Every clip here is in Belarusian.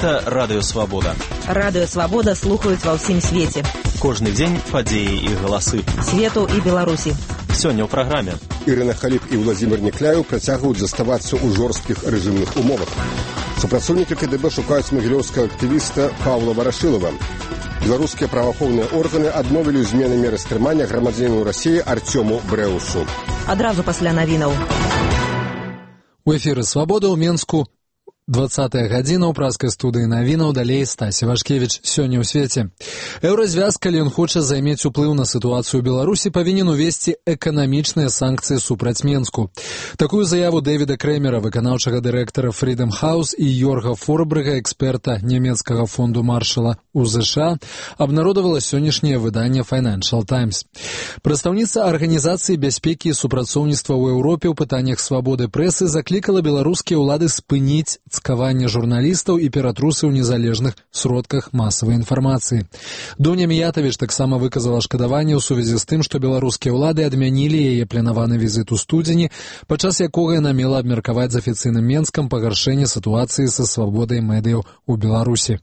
Гэта Радыё Свабода. Радыё Свабода слухаюць ва ўсім свеце. Кожны дзень падзеі і галасы. Свету і Беларусі. Сёння ў праграме. Ірына Халіп і Владзімир Некляеў працягваюць заставацца ў жорсткіх рэжымных умовах. Супрацоўнікі КДБ шукаюць магілёўскага актывіста Паўла Варашылава. Беларускія праваахоўныя органы адмовілі змены меры стрымання грамадзяніну Расіі Артёму Брэусу. Адразу пасля навінаў. У эфіры «Свабода» ў Менску. 20-я гадзіна ў праскай студыі навінаў, далей Стася Вашкевіч. Сёння ў свеце. Еўразвяз, калі ён хоча займець уплыў на сітуацыю ў Беларусі, павінен увесці эканамічныя санкцыі супраць Менску. Такую заяву Дэвіда Крэмера, выканаўчага дырэктара Freedom House, і Йорга Форбрыга, эксперта нямецкага фонду Маршала ў ЗША, абнародавала сённяшняе выданне Financial Times. Прадстаўніца Арганізацыі бяспекі і супрацоўніцтва ў Еўропе ў пытаннях свабоды прэсы заклікала беларускія ўлады спыніць цкаванне журналістаў і ператрусы ў незалежных сродках масавай інфармацыі. Дуня Міятавіч таксама выказала шкадаванне ў сувязі з тым, што беларускія ўлады адмянілі яе планаваны візіт у студзені, падчас якога яна мела абмеркаваць з афіцыйным Менскам пагаршэнне сітуацыі са свабодай медыяў у Беларусі.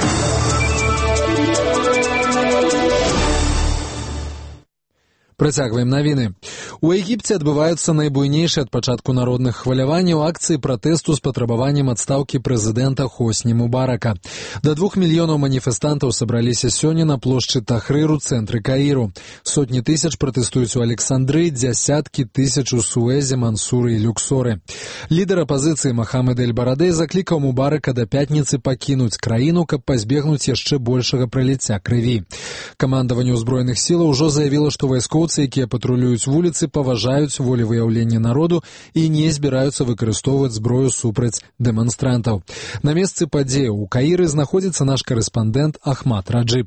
Працягваем навіны. У Егіпце адбываюцца найбуйнейшыя ад пачатку народных хваляванняў акцыі пратэсту з патрабаваннем адстаўкі прэзідэнта Хосні Мубарака. Да 2 мільёнаў маніфестантаў сабраліся сёння на плошчы Тахрыр у цэнтры Каіру. Сотні тысяч пратэстуюць у Александры, дзясяткі тысяч у Суэзе, Мансуры і Люксоры. Лідар апазіцыі Махамед Эль-Барадэй заклікаў Мубарака да пятніцы пакінуць краіну, каб пазбегнуць яшчэ большага праліцця крыві. Камандаванне ўзброеных сілаў ужо заявіла, што вайскоўцы, якія патрулююць вуліцы, паважаюць волевыяўленне народу і не збіраюцца выкарыстоўваць зброю супраць дэманстрантаў. На месцы падзеяў у Каіры знаходзіцца наш карэспандэнт Ахмад Раджиб.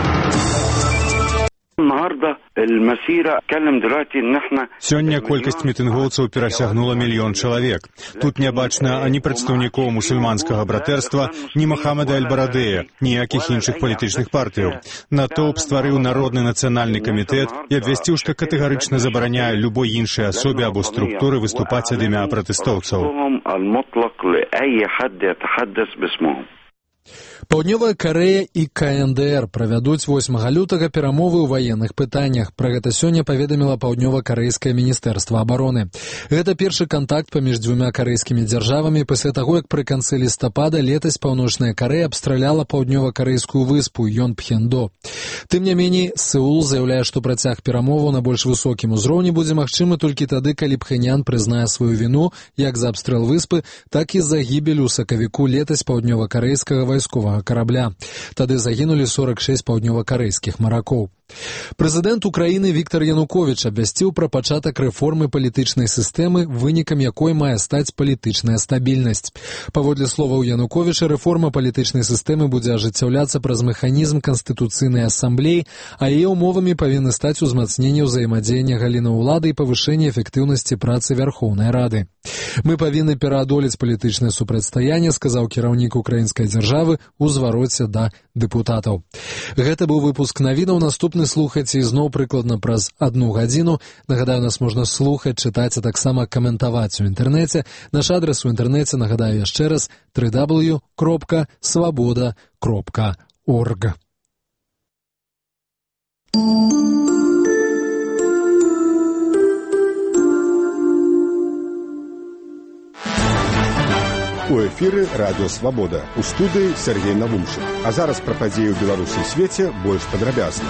Сёння колькасць мітынгоўцаў перасягнула 1 мільён чалавек. Тут не бачна ані прадстаўнікоў мусульманскага братэрства, ні Махамеда Эль-Барадэя, ніякіх іншых палітычных партыяў. Натоўп стварыў народны нацыянальны камітэт і абвясціў, што катэгарычна забараняе любой іншай асобе або структуры выступаць ад імя пратэстоўцаў. Паўднёвая Карэя і КНДР правядуць 8 лютага перамовы ў ваенных пытаннях. Пра гэта сёння паведаміла паўднёва-карэйскае міністэрства абароны. Гэта першы кантакт паміж дзвюма карэйскімі дзяржавамі пасля таго, як пры канцы лістапада летась Паўночная Карэя абстраляла паўднёва-карэйскую выспу Йонпхендо. Тым не меней, Сеул заяўляе, што працяг перамоваў на больш высокім узроўні будзе магчымы толькі тады, калі Пхенян прызнае сваю віну як за абстрэл выспы, так і за гібель у сакавіку летась паўднёва-карэйскага вайсковага карабля. Тады загінулі 46 паўднёва-карэйскіх маракоў. Прэзідэнт Украіны Віктар Януковіч абвясціў пра пачатак рэформы палітычнай сістэмы, вынікам якой мае стаць палітычная стабільнасць. Паводле словаў Януковіча, рэформа палітычнай сістэмы будзе ажыццяўляцца праз механізм Канстытуцыйнай асамблеі, а яе ўмовамі павінны стаць узмацненне ўзаемадзеяння галіны ўлады і павышэнне эфектыўнасці працы Вярхоўнай Рады. Мы павінны пераадолець палітычнае супрацьстаянне, сказаў кіраўнік украінскай дзяржавы у звароце да дэпутатаў. Гэта быў выпуск навінаў. Наступны слухайце ізноў прыкладна праз 1 гадзіну. Нагадаю, нас можна слухаць, чытаць, а таксама каментаваць у інтэрнэце. Наш адрес у інтэрнэце, нагадаю яшчэ раз, www.svoboda.org. У эфіры Радыё Свабода. У студыі Сергей Навумчык. А зараз пра падзеі ў Беларусі і свеце больш падрабязна.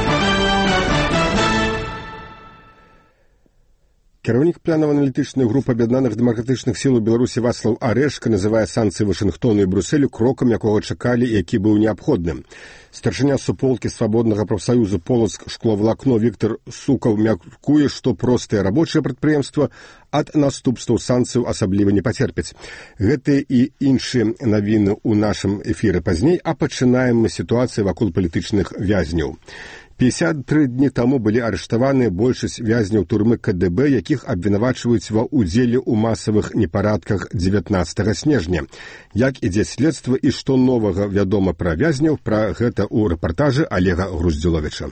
Кіраўнік планава-аналітычнай групы аб'яднаных дэмакратычных сіл у Беларусі Вацлаў Арэшка называе санкцыі Вашынгтону і Брюсселю крокам, якога чакалі, які быў неабходным. Старшыня суполкі свабоднага прафсаюзу Полацк шкловалакно Віктор Сукаў мяркуе, што простыя рабочыя прадпрыемства ад наступстваў санкцыяў асабліва не пацерпяць. Гэтыя і іншыя навіны ў нашым эфіры пазней, а пачынаем мы сітуацыю вакол палітычных вязняў. 53 дні таму былі арыштаваныя большасць вязняў турмы КДБ, якіх абвінавачваюць ва ўдзеле ў масавых непарадках 19 снежня. Як ідзе следства і што новага вядома пра вязняў, пра гэта ў рэпартажы Олега Груздзіловіча.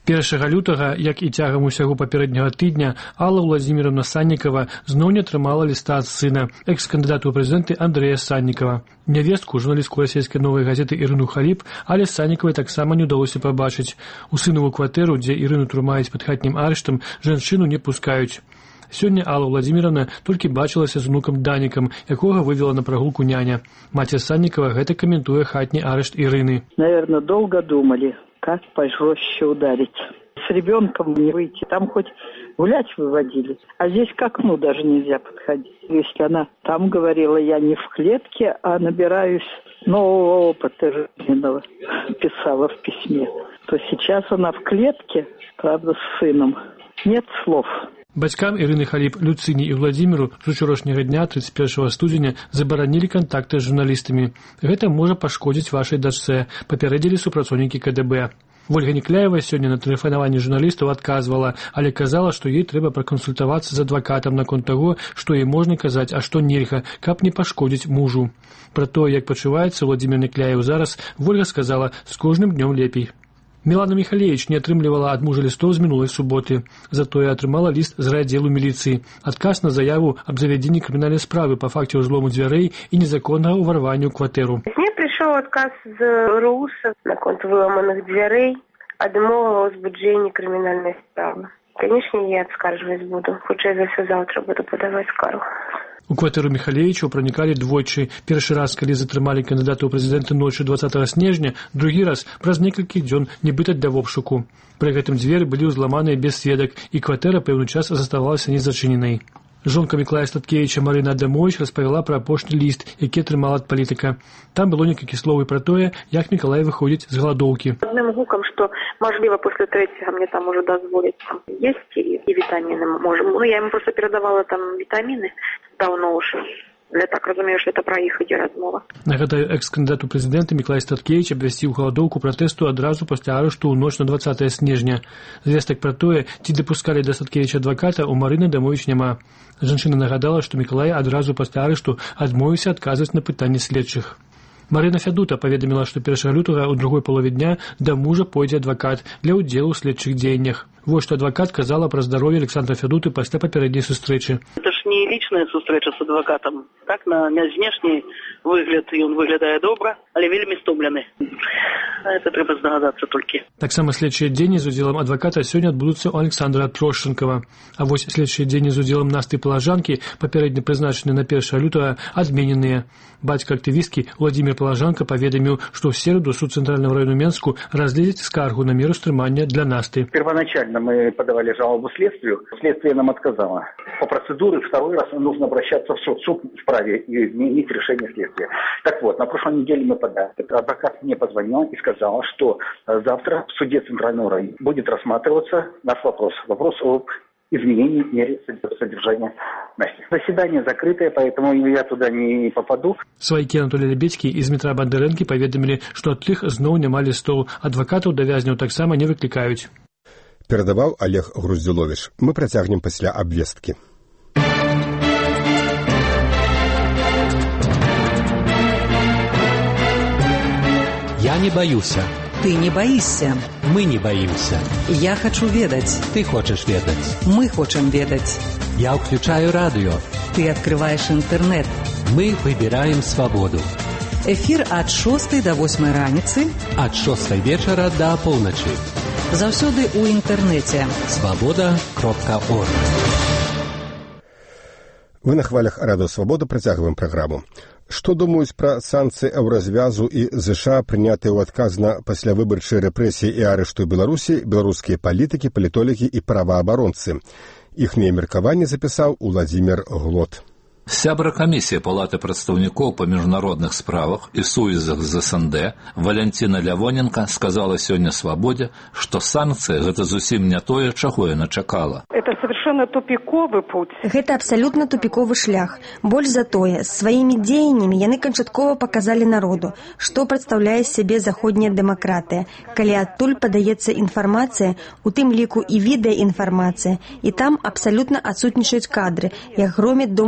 1 лютага, як і цягам усяго папярэдняга тыдня, Алла Владзіміровна Саннікава зноў не атрымала ліста ад сына, экс-кандыдату ў прэзідэнты Андрэя Саннікава. Нявестку, журналістку расійскай новай газеты Ірыну Халіп, але Саннікавай таксама не ўдалося пабачыць. У сынаву кватэру, дзе Ірыну трымаюць пад хатнім арыштам, жанчыну не пускаюць. Сёння Алла Владзіміровна толькі бачылася з унукам Данікам, якога вывела на прагулку няня. Маці Саннікава гэта каментуе хатні арышт Ірыны. Наверное, долго думали, как пожестче ударить. С ребенком не выйти, там хоть гулять выводили, а здесь к окну даже нельзя подходить. Если она там говорила, я не в клетке, а набираюсь нового опыта жизненного, писала в письме, то сейчас она в клетке, правда, с сыном. Нет слов. Бацькам Ірыны Халіп, Люцыні і Владзіміру з учорашняга дня, 31 студзеня, забаранілі кантакты з журналістамі. Гэта можа пашкодзіць вашай дачцэ, папярэдзілі супрацоўнікі КДБ. Ольга Некляева сёння на тэлефанаванні журналістаў адказвала, але казала, што ёй трэба пракансультавацца з адвакатам наконт таго, што ёй можна казаць, а што нельга, каб не пашкодзіць мужу. Пра тое, як пачуваецца Владзімір Некляеў зараз, Ольга сказала, з кожным днём лепей. Мілана Міхалевіч не атрымлівала ад мужа лістоў з мінулай суботы. Затое атрымала ліст з райаддзелу міліцыі. Адказ на заяву аб завядзенні крымінальнай справы па факце ўзлому дзвярэй і незаконнага ўварвання ў кватэру. Мне пришел отказ з РУСа наконт выламаных дзвярэй, адмова ў узбуджэнні крымінальнай справы. Конечно, я адскаржваць буду. Хутчэй за ўсё заўтра буду падаваць скаргу. У кватэру Міхалевічаў пранікалі двойчы. Першы раз, калі затрымалі кандыдата ў прэзідэнты ночы 20 снежня, другі раз праз некалькі дзён нібыта для обшуку. Пры гэтым дзверы былі ўзламаныя без сведак, і кватэра пэўны час заставалася незачыненай. Жонка Міклая Статкевіча Марына Адамович распавяла пра апошні ліст, які атрымала ад палітыка. Там было некалькі словаў пра тое, як Мікалай выходзіць з галадоўкі. Адным гукам, што, мажліва, пасля трэцяга мне там уже дазволіць есці і вітаміны. Я ему просто перадавала там вітаміны давно уже. Я так разумею, что это про іх ідзе размова. Нагадаю, экс-кандыдат у прэзідэнты Міклай Статкевіч абвясціў галадоўку пратэсту адразу пасля арышту ў ноч на 20 снежня. Звестак пра тое, ці дапускалі да Статкевіча адваката, у Марыны Адамович няма. Жанчына нагадала, што Мікалай адразу пасля арышту адмовіўся адказваць на пытанні следчых. Марына Фядута паведаміла, што 1 лютага ў другой палове дня да мужа пойдзе адвакат для ўдзелу ў следчых дзеяннях. Вось што адвакат казала пра здароўе Александра Фядуты пасля папярэдняй сустрэчы. Это ж не лічная сустрэча з адвакатам. Так, на знешні выгляд ён выглядае добра, але вельмі стомлены. Это трэба здагадацца толькі. Таксама следчыя дзеянні з удзелам адваката сёння адбудуцца ў Александра Трошченкава. А вось следчыя дзеянні з удзелам Насты Палажанкі, папярэдне прызначаныя на 1 лютага, адмененыя. Бацька актывісткі Владзімір Палажанка паведаміў, што ў сераду суд Цэнтральнага району Менску разгледзіць скаргу на меру стрымання для Насты. Первоначально мы подавали жалобу следствию. Следствие нам отказало. По процедуре второй раз нужно обращаться в суд. Суд вправе и изменить решение следствия. Так вот, на прошлой неделе мы подали. Адвокат мне позвонил и сказал, что завтра в суде Центрального района будет рассматриваться наш вопрос. Вопрос об изменении меры содержания Насти. Заседание закрытое, поэтому я туда не попаду. Сваякі Анатолій Лебедзькі і Змітра Бондарэнкі паведамілі, што ад тых зноў няма лістоў. Адвакатаў да вязняў таксама не выклікаюць. Перадаваў Олег Груздзіловіч. Мы працягнем пасля абвесткі. Я не боюся. Ты не боишься. Мы не боимся. Я хочу ведать. Ты хочешь ведать. Мы хотим ведать. Я включаю радио. Ты открываешь интернет. Мы выбираем свободу. Эфир от 6 до 8 раніцы. От 6 вечера до полночи. Заўсёды ў інтэрнэце. Свобода.орг. Вы на хвалях Радыё Свабода працягваем праграму. Што думаюць пра санкцыі Еўразвязу і ЗША, прынятыя ў адказ на паслявыбарчыя рэпрэсіі і арышту Беларусі, беларускія палітыкі, палітолагі і праваабаронцы. Іхныя меркаванні запісаў Уладзімір Глот. Сябра камісія Палаты прадстаўнікоў па міжнародных справах і сувязях з СНД Валянціна Лявоненка сказала сёння Свабодзе, што санкцыі гэта зусім не тое, чаго яна чакала. Это совершенно тупиковый путь. Гэта абсалютна тупиковы шлях. Больш за тое, сваімі дзеяннямі яны канчаткова паказалі народу, што прадстаўляе сябе заходняя дэмакратыя, калі адтуль падаецца інфармацыя, у тым ліку і відэаінфармацыя, і там абсалютна адсутнічаюць кадры, як громяць Дом Ураду.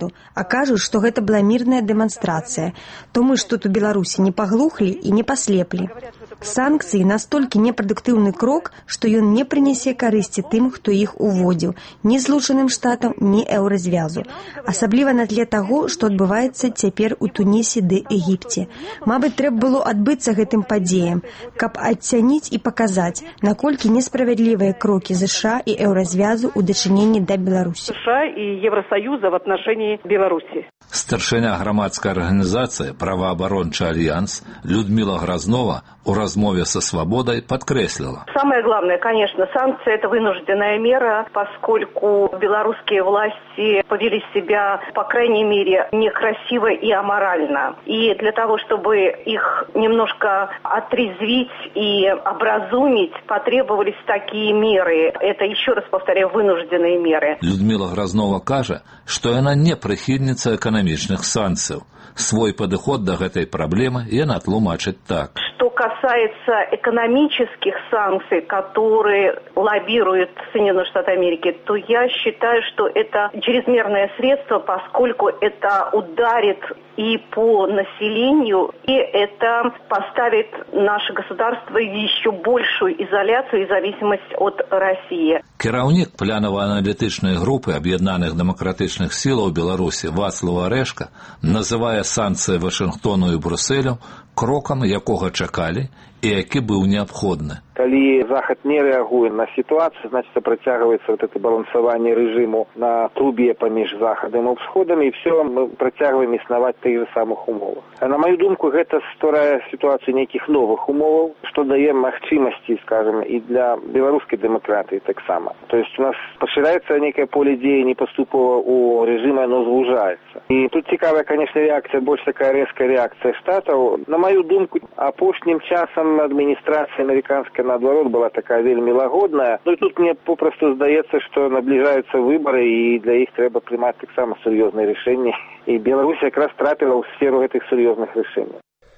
народу, а кажуць, што гэта была мірная дэманстрацыя, то мы ж тут у Беларусі не паглухлі і не паслеплі. Санкцыі настолькі непрадуктыўны крок, што ён не прынясе карысці тым, хто іх уводзіў, ні Злучаным Штатам, ні еўразвязу. Асабліва на тле таго, што адбываецца цяпер у Тунісе ды Егіпце. Мабыць, трэба было адбыцца гэтым падзеям, каб адцяніць і паказаць, наколькі несправядлівыя крокі США і еўразвязу ў дачыненні да Беларусі. США и Евросоюза в отношении Беларуси. Старшыня грамадскай арганізацыі «Праваабарончы альянс» Людмила Грознова у размове со «Свободой» подкреслила. Самое главное, конечно, санкции – это вынужденная мера, поскольку белорусские власти повели себя, по крайней мере, некрасиво и аморально. И для того, чтобы их немножко отрезвить и образумить, потребовались такие меры. Это, еще раз повторяю, вынужденные меры. Людмила Грознова кажа, што яна не прыхільніца эканамічных санкцыяў. Свой падыход да гэтай праблемы яна тлумачыць так. Что касается экономических санкций, которые лоббируют Соединенные Штаты Америки, то я считаю, что это чрезмерное средство, поскольку это ударит и по населению, и это поставит наше государство в еще большую изоляцию и зависимость от России. Кіраўнік планава-аналітычнай групы Аб'яднаных дэмакратычных сілаў Беларусі Вацлаў Арэшка называе санкцыі Вашынгтону і Брусэлю крокам, якога чакалі і які быў неабходны. Калі Захад не рэагуе на сітуацыю, значит, працягваецца вот это балансаванне рэжыму на трубе паміж Захадам і Ўсходам, і все, мы працягваем існаваць тых же самых умовах. А на маю думку, гэта стварае сітуацыю нейкіх новых умоваў, што дае магчымасці, скажем, і для беларускай дэмакратыі таксама. То есть у нас пашыраецца нейкае поле дзеяння паступова у рэжыме, оно звужаецца. І тут цікавая, конечно, реакцыя, больш такая рэзкая реакцыя Штатаў. На маю думку, апошнім часам адміністрацыя амерыканская наадварот была такая вельмі лагодная. Ну і тут мне попросту здаецца, што набліжаюцца выбары і для іх трэба прымаць таксама сур'ёзныя рашэнні. І Беларусь якраз трапіла ў сферу гэтых сур'ёзных рашэнняў.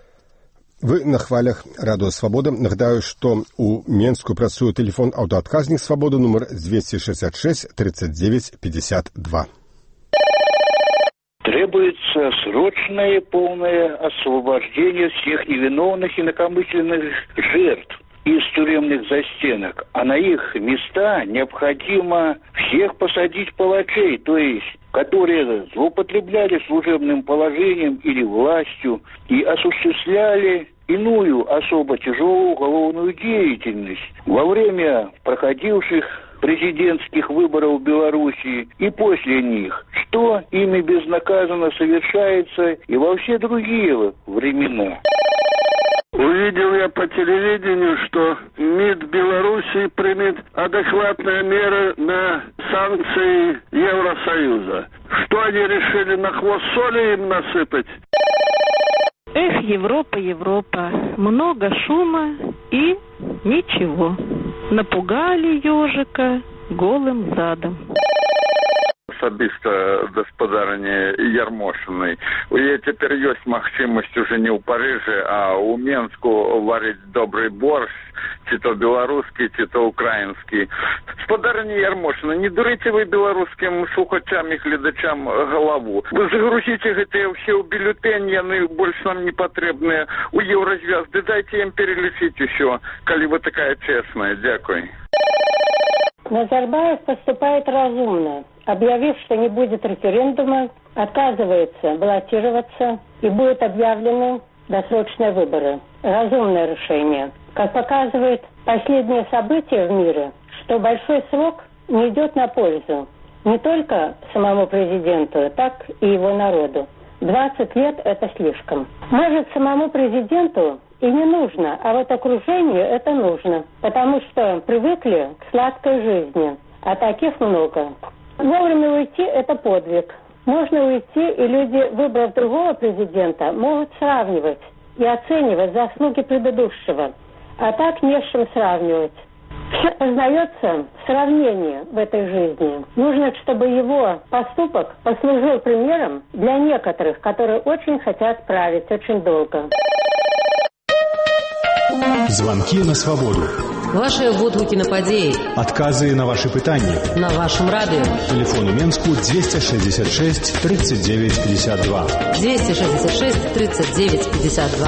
Вы на хвалях радыё «Свабода». Нагадаю, што ў Менску працуе тэлефон аўтаадказнік «Свабода» нумар 266 39 52. Требуется срочное полное освобождение всех невиновных и инакомысленных жертв из тюремных застенок, а на их места необходимо всех посадить палачей, то есть которые злоупотребляли служебным положением или властью и осуществляли иную особо тяжелую уголовную деятельность во время проходивших президентских выборов в Беларуси и после них, что ими безнаказанно совершается и во все другие времена. Увидел я по телевидению, что МИД Беларуси примет адекватные меры на санкции Евросоюза. Что они решили, на хвост соли им насыпать? Эх, Европа, Европа, много шума и ничего. Напугали ежика голым задом. Особисто господарыне Ярмошиной. Я теперь есть магчымасць уже не ў Парыжы, а ў Менску варыць добрый борщ, ці то беларускі, ці то украінскі. Господарыне Ярмошина, не дурыце вы беларускім слухачам і гледачам галаву. Вы загрузіце гэтыя ўсе ў бюлетень, яны больш нам не патрэбныя у Еўразвяз. Ды дайце ім перелічыць усё, калі вы такая честная. Дякую. Назарбаев поступает разумно, объявив, что не будет референдума, отказывается баллотироваться и будут объявлены досрочные выборы. Разумное решение. Как показывает последнее событие в мире, что большой срок не идет на пользу не только самому президенту, так и его народу. 20 лет – это слишком. Может, самому президенту и не нужно, а вот окружению это нужно, потому что привыкли к сладкой жизни, а таких много. Вовремя уйти – это подвиг. Можно уйти, и люди, выбрав другого президента, могут сравнивать и оценивать заслуги предыдущего, а так не с чем сравнивать. Все познается в сравнении в этой жизни. Нужно, чтобы его поступок послужил примером для некоторых, которые очень хотят править очень долго. Звонки на свободу. Ваши водгукі на падзеі. Адказы на ваши пытанні. На вашым радыё. Телефон у Менску 266 39 52. 266 39 52.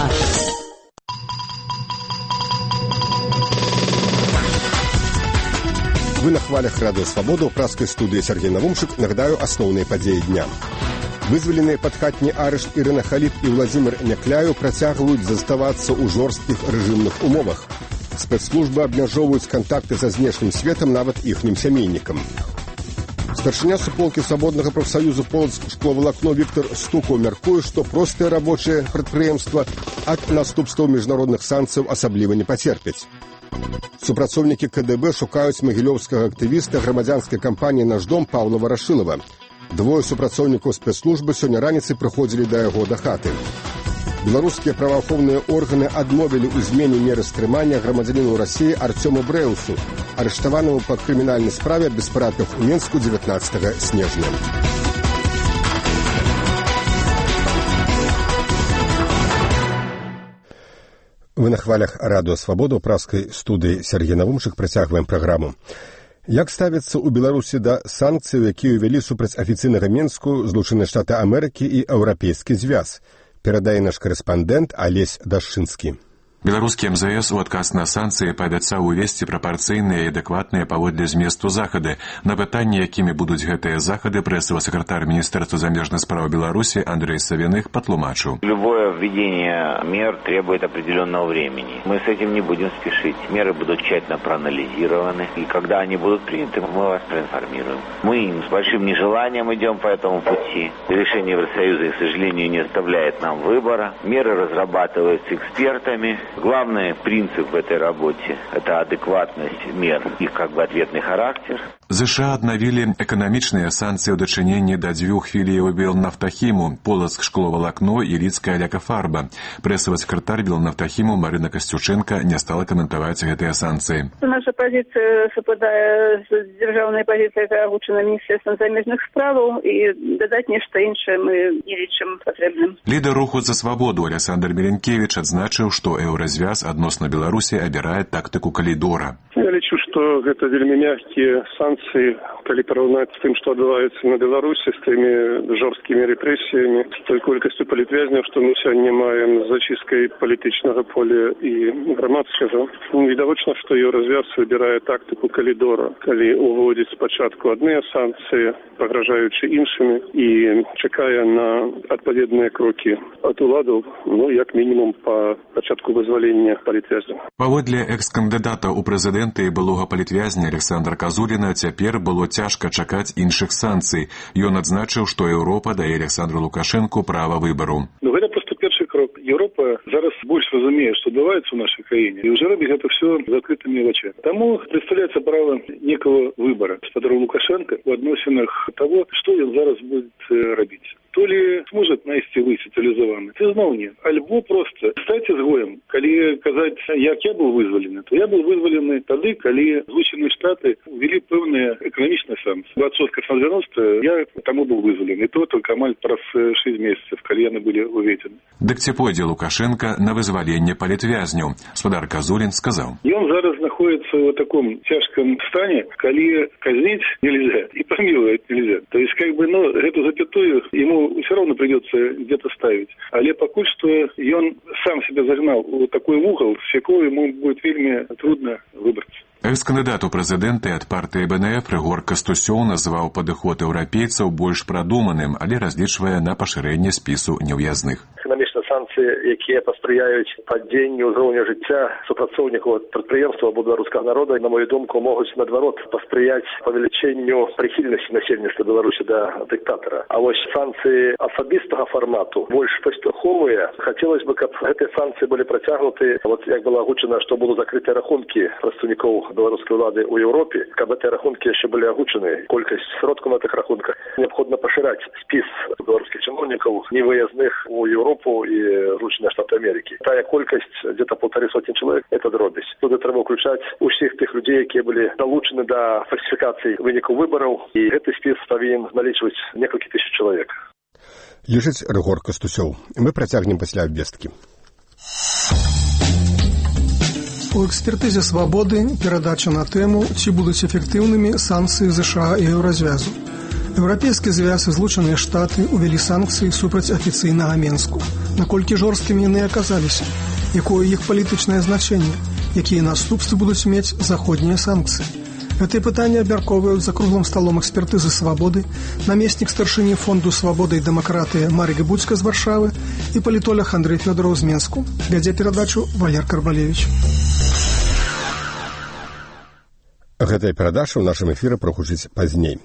Вы на хвалях Радио Свобода, у праской студии Сергей Навумшик. Нагадаю основные подеи дня. Вызволенные под хатні арышт Ірина Халіп і Владзімір Някляю працягваюць заставацца ў жорсткіх рэжымных умовах. Спецслужбы абмяжоўваюць кантакты са знешнім светам нават іхнім сямейнікам. Старшыня суполкі свабоднага прафсаюзу Полацк шкловалакно Віктор Стукаў мяркуе, што простыя рабочыя прадпрыемства ад наступстваў міжнародных санкцыяў асабліва не пацерпяць. Супрацоўнікі КДБ шукаюць магілёўскага актывіста грамадзянскай кампаніі «Наш дом» Паўла Варашылава. Двое супрацоўнікаў спецслужбы сёння раніцай прыходзілі да яго да хаты. Беларускія праваахоўныя органы адмовілі ў змене меры стрымання грамадзяніну Расіі Артёму Брэусу, арыштаванаму па крымінальнай справе аб беспарадках у Менску 19 снежня. Вы на хвалях Радио Свобода, у праской студии Сергей Навумшик. Працягваем праграму. Як ставіцца ў Беларусі да санкцыяў, якія ўвялі супраць афіцыйнага Менску Злучаныя Штаты Амерыкі і Еўрапейскі звяз? Перадае наш корэспандэнт Алесь Дашчынскі. Беларускі МЗС у адказ на санкцыі паабяцаў увесці прапарцыйныя і адэкватныя паводле зместу захады. На пытанне, якімі будуць гэтыя захады, прэсавы сакратар Міністэрства замежных спраў Беларусі Андрей Савиных патлумачыў. Любое введение мер требует определенного времени. Мы с этим не будем спешить. Меры будут тщательно проанализированы. И когда они будут приняты, мы вас проинформируем. Мы с большим нежеланием идем по этому пути. Решение Евросоюза, к сожалению, не оставляет нам выбора. Меры разрабатываются экспертами. Главный принцип в этой работе – это адекватность мер, их ответный характер. ЗША аднавілі эканамічныя санкцыі ў дачыненні да дзвюх філіяў Белнафтахіму, Полацк шкловалакно і Лідская лякафарба. Прэсавы сакратар Белнафтахіму Марина Касцюченка не стала каментаваць гэтыя санкцыі. Наша позиция совпадае з дзяржаўнай пазіцыяй, якая агучана Міністэрствам замежных справаў, і дадаць нешта іншае мы не лічым патрэбным. Лідар руху за свабоду Александр Міленкевіч адзначыў, што Еўразвяз адносна Беларусі абірае тактыку калідора. Я лічу, што гэта вельмі мягкія санкцыі, калі параўнаць з тым, што адбываецца на Беларусі, з тымі жорсткімі рэпрэсіямі, з той колькасцю палітвязняў, што мы сёння маем з зачысткай палітычнага поля і грамадскага. Відавочна, што Еўразвяз выбірае тактыку калідора, калі уводзіць спачатку адныя санкцыі, пагражаючы іншымі, і чакае на адпаведныя крокі ад уладаў, як мінімум па пачатку вызвалення палітвязняў. Паводле экс-кандыдата ў прэзідэнты і былога палітвязня Александра Казуліна цяпер было цяжка чакаць іншых санкцый. Ён адзначыў, што Еўропа дае Александру Лукашэнку права выбару. Гэта проста першы крок. Еўропа зараз больш разумее, што адбываецца ў нашай краіне, і ўжо робіць гэта все з адкрытымі вачамі. Таму прадстаўляецца права некага выбара Александра Лукашенко в адносінах того, што ён зараз будзе рабіць. То ли сможет найсці выйсці цивилизованный, це зноў не. Альбо просто стаць изгоем. Калі казаць, як я быў вызвалены, то я быў вызвалены тады, калі Злучаныя Штаты увели пэўныя эканамічныя санкцыі. 20% на 90% я таму быў вызвалены. И то только амаль праз 6 месяцев, калі яны былі уведены. Дык ці пойдзе Лукашенко на вызваленне палітвязняў? Спадар Казулін сказаў. Ён зараз находится в таком тяжком стане, калі казнить нельзя и помиловать нельзя. То есть, эту запятую ему все равно придется где-то ставить. Але пакуль что он сам себя загнал в такой угол, с якого ему будет вельмі трудно выбраться. Экс-кандыдат у прэзідэнты ад партыі БНФ Рыгор Кастусёў назваў падыход еўрапейцаў больш прадуманым, але разлічвае на пашырэнне спісу неўязных. Эканамічныя санкцыі, якія паспрыяюць падзенню ўзроўня жыцця супрацоўнікаў прадпрыемства або беларускага народа, на мою думку, могуць наадварот паспрыяць павелічэнню прыхільнасці насельніцтва Беларусі да дыктатара. А вось санкцыі асабістага фармату больш паспяховыя. Хацелось бы, каб гэтыя санкцыі былі працягнуты, як было агучана, што будуць закрытыя рахункі прадстаўнікоў беларускай улады ў Еўропе, каб гэтыя рахункі яшчэ былі агучаны, колькасць сродкаў на тых рахунках. Неабходна пашыраць спіс беларускіх чыноўнікаў невыязных у Еўропу і Злучаныя Штаты Амерыкі. Тая колькасць где-то 150 чалавек это дробязь. Туды трэба ўключаць усіх тых людзей, якія былі далучаны да фальсіфікацыі вынікаў выбараў, і гэты спіс павінен налічваць некалькі тысяч чалавек. Лічыць Рыгор Кастусёў. Мы працягнем пасля абвесткі. У экспертызе «Свабоды» перадача на тэму, ці будуць эфектыўнымі санкцыі ЗША і Еўразвязу. Еўрапейскі звяз і Злучаныя Штаты ўвялі санкцыі супраць афіцыйнага Менску. Наколькі жорсткімі яны аказаліся? Якое іх палітычнае значэнне? Якія наступствы будуць мець заходнія санкцыі? Гэтыя пытанні абмяркоўваюць за круглым сталом экспертызы «Свабоды» намеснік старшыні фонду «Свабода і дэмакратыя» Марик Будзька з Варшавы і палітолог Андрэй Фёдораў з Менску. Вядзе перадачу Валер Карбалевіч. Гэтая перадача ў нашым эфіры прагучыць пазней.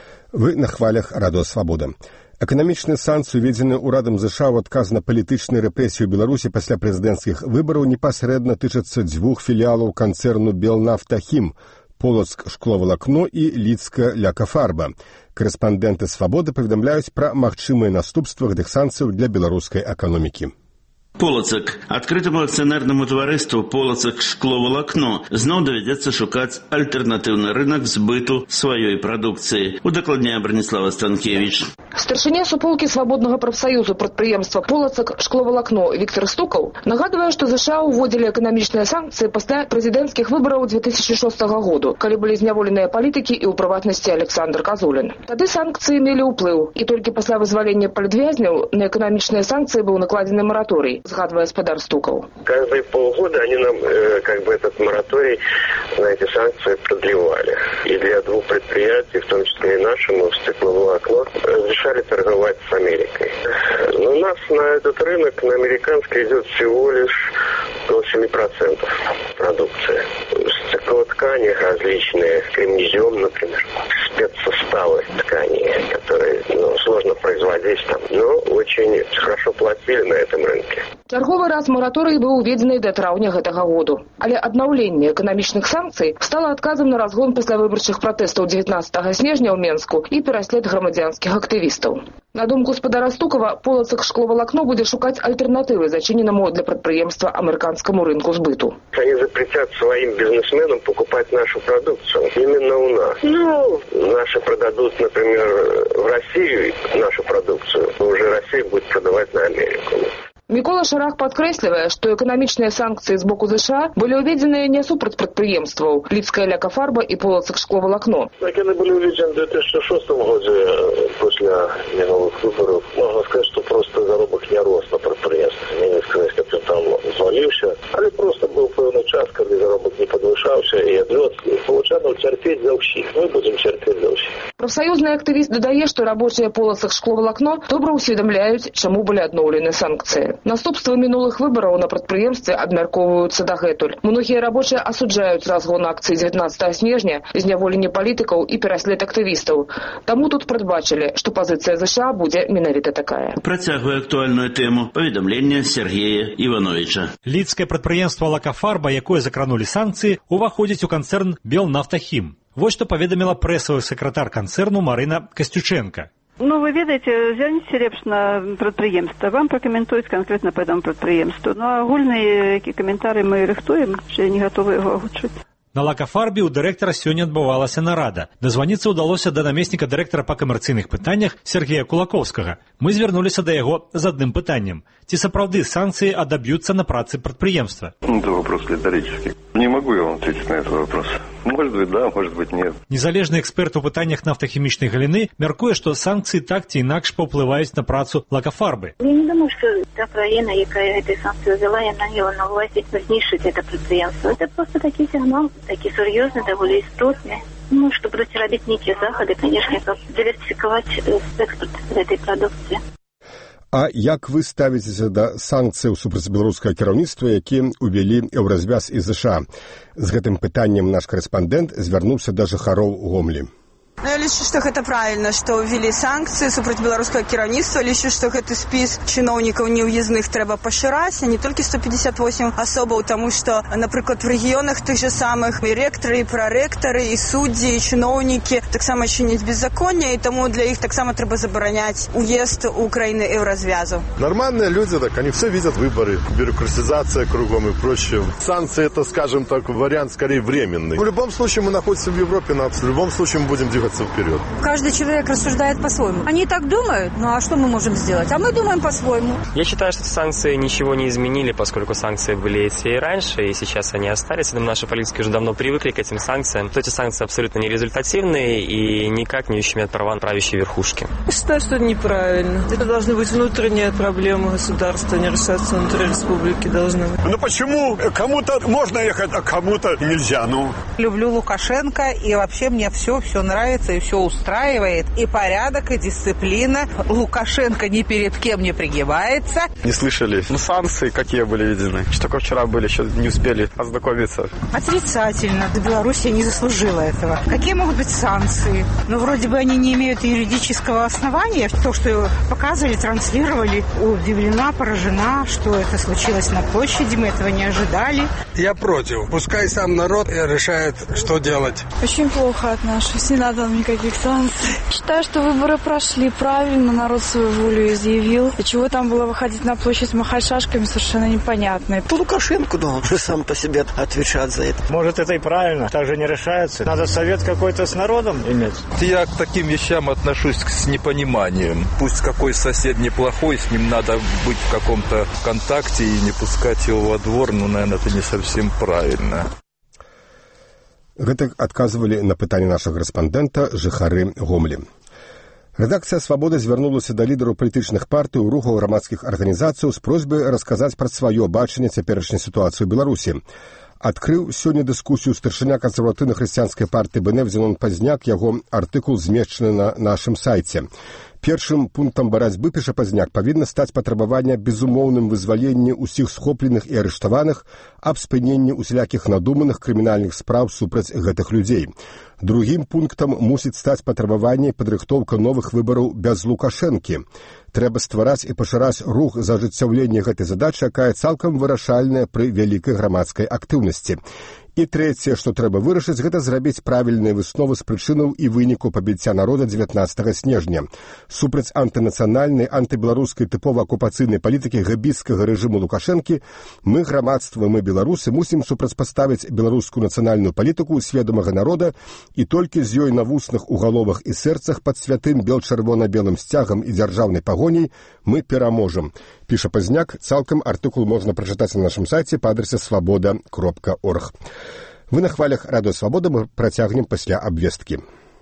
Вы на хвалях радыё «Свабода». Эканамічныя санкцыі, уведзеныя ўрадам ЗША ў адказ на палітычныя рэпрэсіі ў Беларусі пасля прэзідэнцкіх выбараў, непасрэдна тычацца дзвюх філіялаў канцэрну «Белнафтахім» Полацк шкловалакно і Лідска ляка-фарба. Корэспандэнты «Свабоды» паведамляюць пра магчымыя наступствы гэтых санкцыяў для беларускай эканомікі. Полацак. Адкрытаму акцыянернаму таварыству «Полацак шкловалакно» зноў давядзецца шукаць альтэрнатыўны рынак збыту сваёй прадукцыі. Удакладняе Браніслава Станкевіч. Старшыня суполкі свабоднага прафсаюзу прадпрыемства «Полацак шкловалакно» Віктор Стукаў нагадвае, што ЗША ўводзілі эканамічныя санкцыі пасля прэзідэнцкіх выбараў 2006 году, калі былі зняволеныя палітыкі і ў прыватнасці Александр Казулін. Тады санкцыі мелі ўплыў, і толькі пасля вызвалення палітвязняў на эканамічныя санкцыі быў накладзены мараторый, згадвае спадар Стукаў. Каждые полгода они нам этот мораторий на эти санкции продлевали. И для двух предприятий, в том числе и нашему, стекловолокно, разрешали торговать с Америкой. Но у нас на этот рынок, на американский, идет всего лишь около 7% продукции. Стеклоткани различные, кремнезем, например, спецсоставы тканей, которые сложно производить там, но очень хорошо платили на этом рынке. Чарговы раз мараторый быў уведзены да траўня гэтага году. Але аднаўленне эканамічных санкцый стала адказам на разгон паслявыбарчых пратэстаў 19 снежня ў Менску і пераслед грамадзянскіх актывістаў. На думку спадара Стукава, Полацак шкловалакно будзе шукаць альтэрнатывы зачыненаму для прадпрыемства амерыканскаму рынку збыту. Они запретят своим бизнесменам покупать нашу продукцию именно у нас. Наши продадут, например, в Россию нашу продукцию, но уже Россия будет продавать на Америку. Мікола Шарах падкрэслівае, што эканамічныя санкцыі з боку ЗША былі ўведзеныя не супраць прадпрыемстваў Лідская ляка-фарба і Полацак шкловалакно. Они были уведены в 2006 году после минулых выборов. Можно сказать, что просто заробок не рос на предприятии. Нельзя сказать, капитал взвалился, але просто был певный час, когда заробок не подвышался и отлет. Получано терпеть за всех. Мы будем терпеть за всех. Прафсаюзны актывіст дадае, што рабочыя Полацак шкловалакно добра ўсведамляюць, чаму былі адноўлены санкцыі. Наступствы мінулых выбараў на прадпрыемстве абмяркоўваюцца дагэтуль. Многія рабочыя асуджаюць разгон акцый 19 снежня, зняволенне палітыкаў і пераслед актывістаў. Таму тут прадбачылі, што пазіцыя ЗША будзе менавіта такая. Працягвае актуальную тэму паведамлення Сергея Івановича. Лідскае прадпрыемства «Лакафарба», якое закранулі санкцыі, уваходзіць у канцэрн «Белнафтахім». Вось што паведаміла прэсавы сакратар канцэрну Марына Касцюченка. Вы ведаеце, зверніце лепш на прадпрыемства. Вам пракаментуюць канкрэтна па этому прадпрыемству. А агульныя каментары мы рыхтуем, ще не гатовы яго агучыць. На «Лакафарбе» у дырэктара сёння адбывалася нарада. Дазваніцца ўдалося да намесніка дырэктара па камерцыйных пытаннях Сергея Кулакоўскага. Мы звярнуліся да яго з адным пытаннем. Ці сапраўды санкцыі адаб'юцца на працы прадпрыемства? Это вопрос риторический. Не могу я вам ответить на этот вопрос. Может быть, да, может быть, нет. Незалежны эксперт у пытаннях нафтахімічнай галіны мяркуе, што санкцыі так ці інакш паўплываюць на працу «Лакафарбы». Я не думаю, што та краіна, якая гэтай санкцыі ўзяла, яна мела на ўвазе знішчыць гэта прадпрыемства. Это просто такі сігнал, такі сур'ёзны, даволі істотны. Што будуць рабіць нейкія захады, канешне, каб дыверсіфікаваць экспорт гэтай прадукцыі. А як вы ставіцеся да санкцыяў супраць беларускага кіраўніцтва, якія ўвялі Еўразвяз і ЗША? З гэтым пытаннем наш корэспандэнт звярнуўся да жыхароў Гомлі. Я лічу, што гэта правільна, што ўвялі санкцыі супраць беларускага кіраўніцтва. Лічу, што гэты спіс чыноўнікаў неўязных трэба пашыраць, а не толькі 158 асобаў, таму што, напрыклад, в рэгіёнах тых же самых і рэктары, і прарэктары, і суддзі, і чыноўнікі таксама чыняць беззаконне, і таму для іх таксама трэба забараняць уезд у краіны Еўразвязу. Нормальные люди, так, они все видят выборы, бюрократизация кругом и прочее. Санкции – это, скажем так, вариант скорее временный. В любом случае мы находимся в Европе, в любом случае мы будем диверсифицировать двигаться вперед. Каждый человек рассуждает по-своему. Они так думают, ну а что мы можем сделать? А мы думаем по-своему. Я считаю, что санкции ничего не изменили, поскольку санкции были и раньше, и сейчас они остались. Я думаю, наши политики уже давно привыкли к этим санкциям. Эти санкции абсолютно нерезультативные и никак не ущемят права правящей верхушки. Я считаю, что это неправильно. Это должны быть внутренние проблемы государства, не решаться внутри республики должны быть. Ну почему кому-то можно ехать, а кому-то нельзя? Люблю Лукашенко, и вообще мне все нравится, и все устраивает. И порядок, и дисциплина. Лукашенко ни перед кем не пригибается. Не слышали. Санкции какие были введены? Что только вчера были, еще не успели ознакомиться. Отрицательно. Белоруссия не заслужила этого. Какие могут быть санкции? Ну, вроде бы они не имеют юридического основания. То, что показывали, транслировали, удивлена, поражена, что это случилось на площади. Мы этого не ожидали. Я против. Пускай сам народ решает, что делать. Очень плохо отношусь. Не надо нам никаких санкций. Считаю, что выборы прошли правильно. Народ свою волю изъявил. И чего там было выходить на площадь, махать шашками, совершенно непонятно. Лукашенко, да, он же сам по себе отвечает за это. Может, это и правильно. Так же не решается. Надо совет какой-то с народом иметь. Я к таким вещам отношусь с непониманием. Пусть какой сосед неплохой, с ним надо быть в каком-то контакте и не пускать его во двор, ну, наверное, это не совсем правильно. Гэта адказвалі на пытанне нашага корэспандэнта жыхары Гомлі. Рэдакцыя «Свабода» звярнулася да лідараў палітычных партый, рухаў грамадскіх арганізацыяў з просьбай расказаць пра сваё бачанне цяперашняй сітуацыі ў Беларусі. Адкрыў сёння дыскусію старшыня кансерватыўна-хрысціянскай партыі БНФ Зенон Пазняк, яго артыкул змешчаны на нашым сайце. Першым пунктам барацьбы, піша Пазняк, павінна стаць патрабаванне безумоўным вызваленні ўсіх схопленых і арыштаваных, аб спыненні усялякіх надуманых крымінальных спраў супраць гэтых людзей. Другім пунктам мусіць стаць патрабаванне падрыхтоўка новых выбараў без Лукашэнкі. Трэба ствараць і пашыраць рух за ажыццяўленне гэтай задачы, якая цалкам вырашальная пры вялікай грамадскай актыўнасці. І трэцяе, што трэба вырашыць, гэта зрабіць правільныя высновы з прычынаў і выніку пабіцця народа 19 снежня. Супраць антынацыянальнай, антыбеларускай тыпова акупацыйнай палітыкі гэбіцкага рэжыму Лукашэнкі мы, грамадства, мы, беларусы, мусім супрацьпаставіць беларускую нацыянальную палітыку сведомага народа, і толькі з ёй на вусных, у галовах і сэрцах пад святым бел-чырвона-белым сцягам і дзяржаўнай пагоняй мы пераможам. Піша Пазняк, цалкам артыкул можна прачытаць на нашым сайце па адрасе свабода.орг. Вы на хвалях радыё Свабода, мы працягнем пасля абвесткі.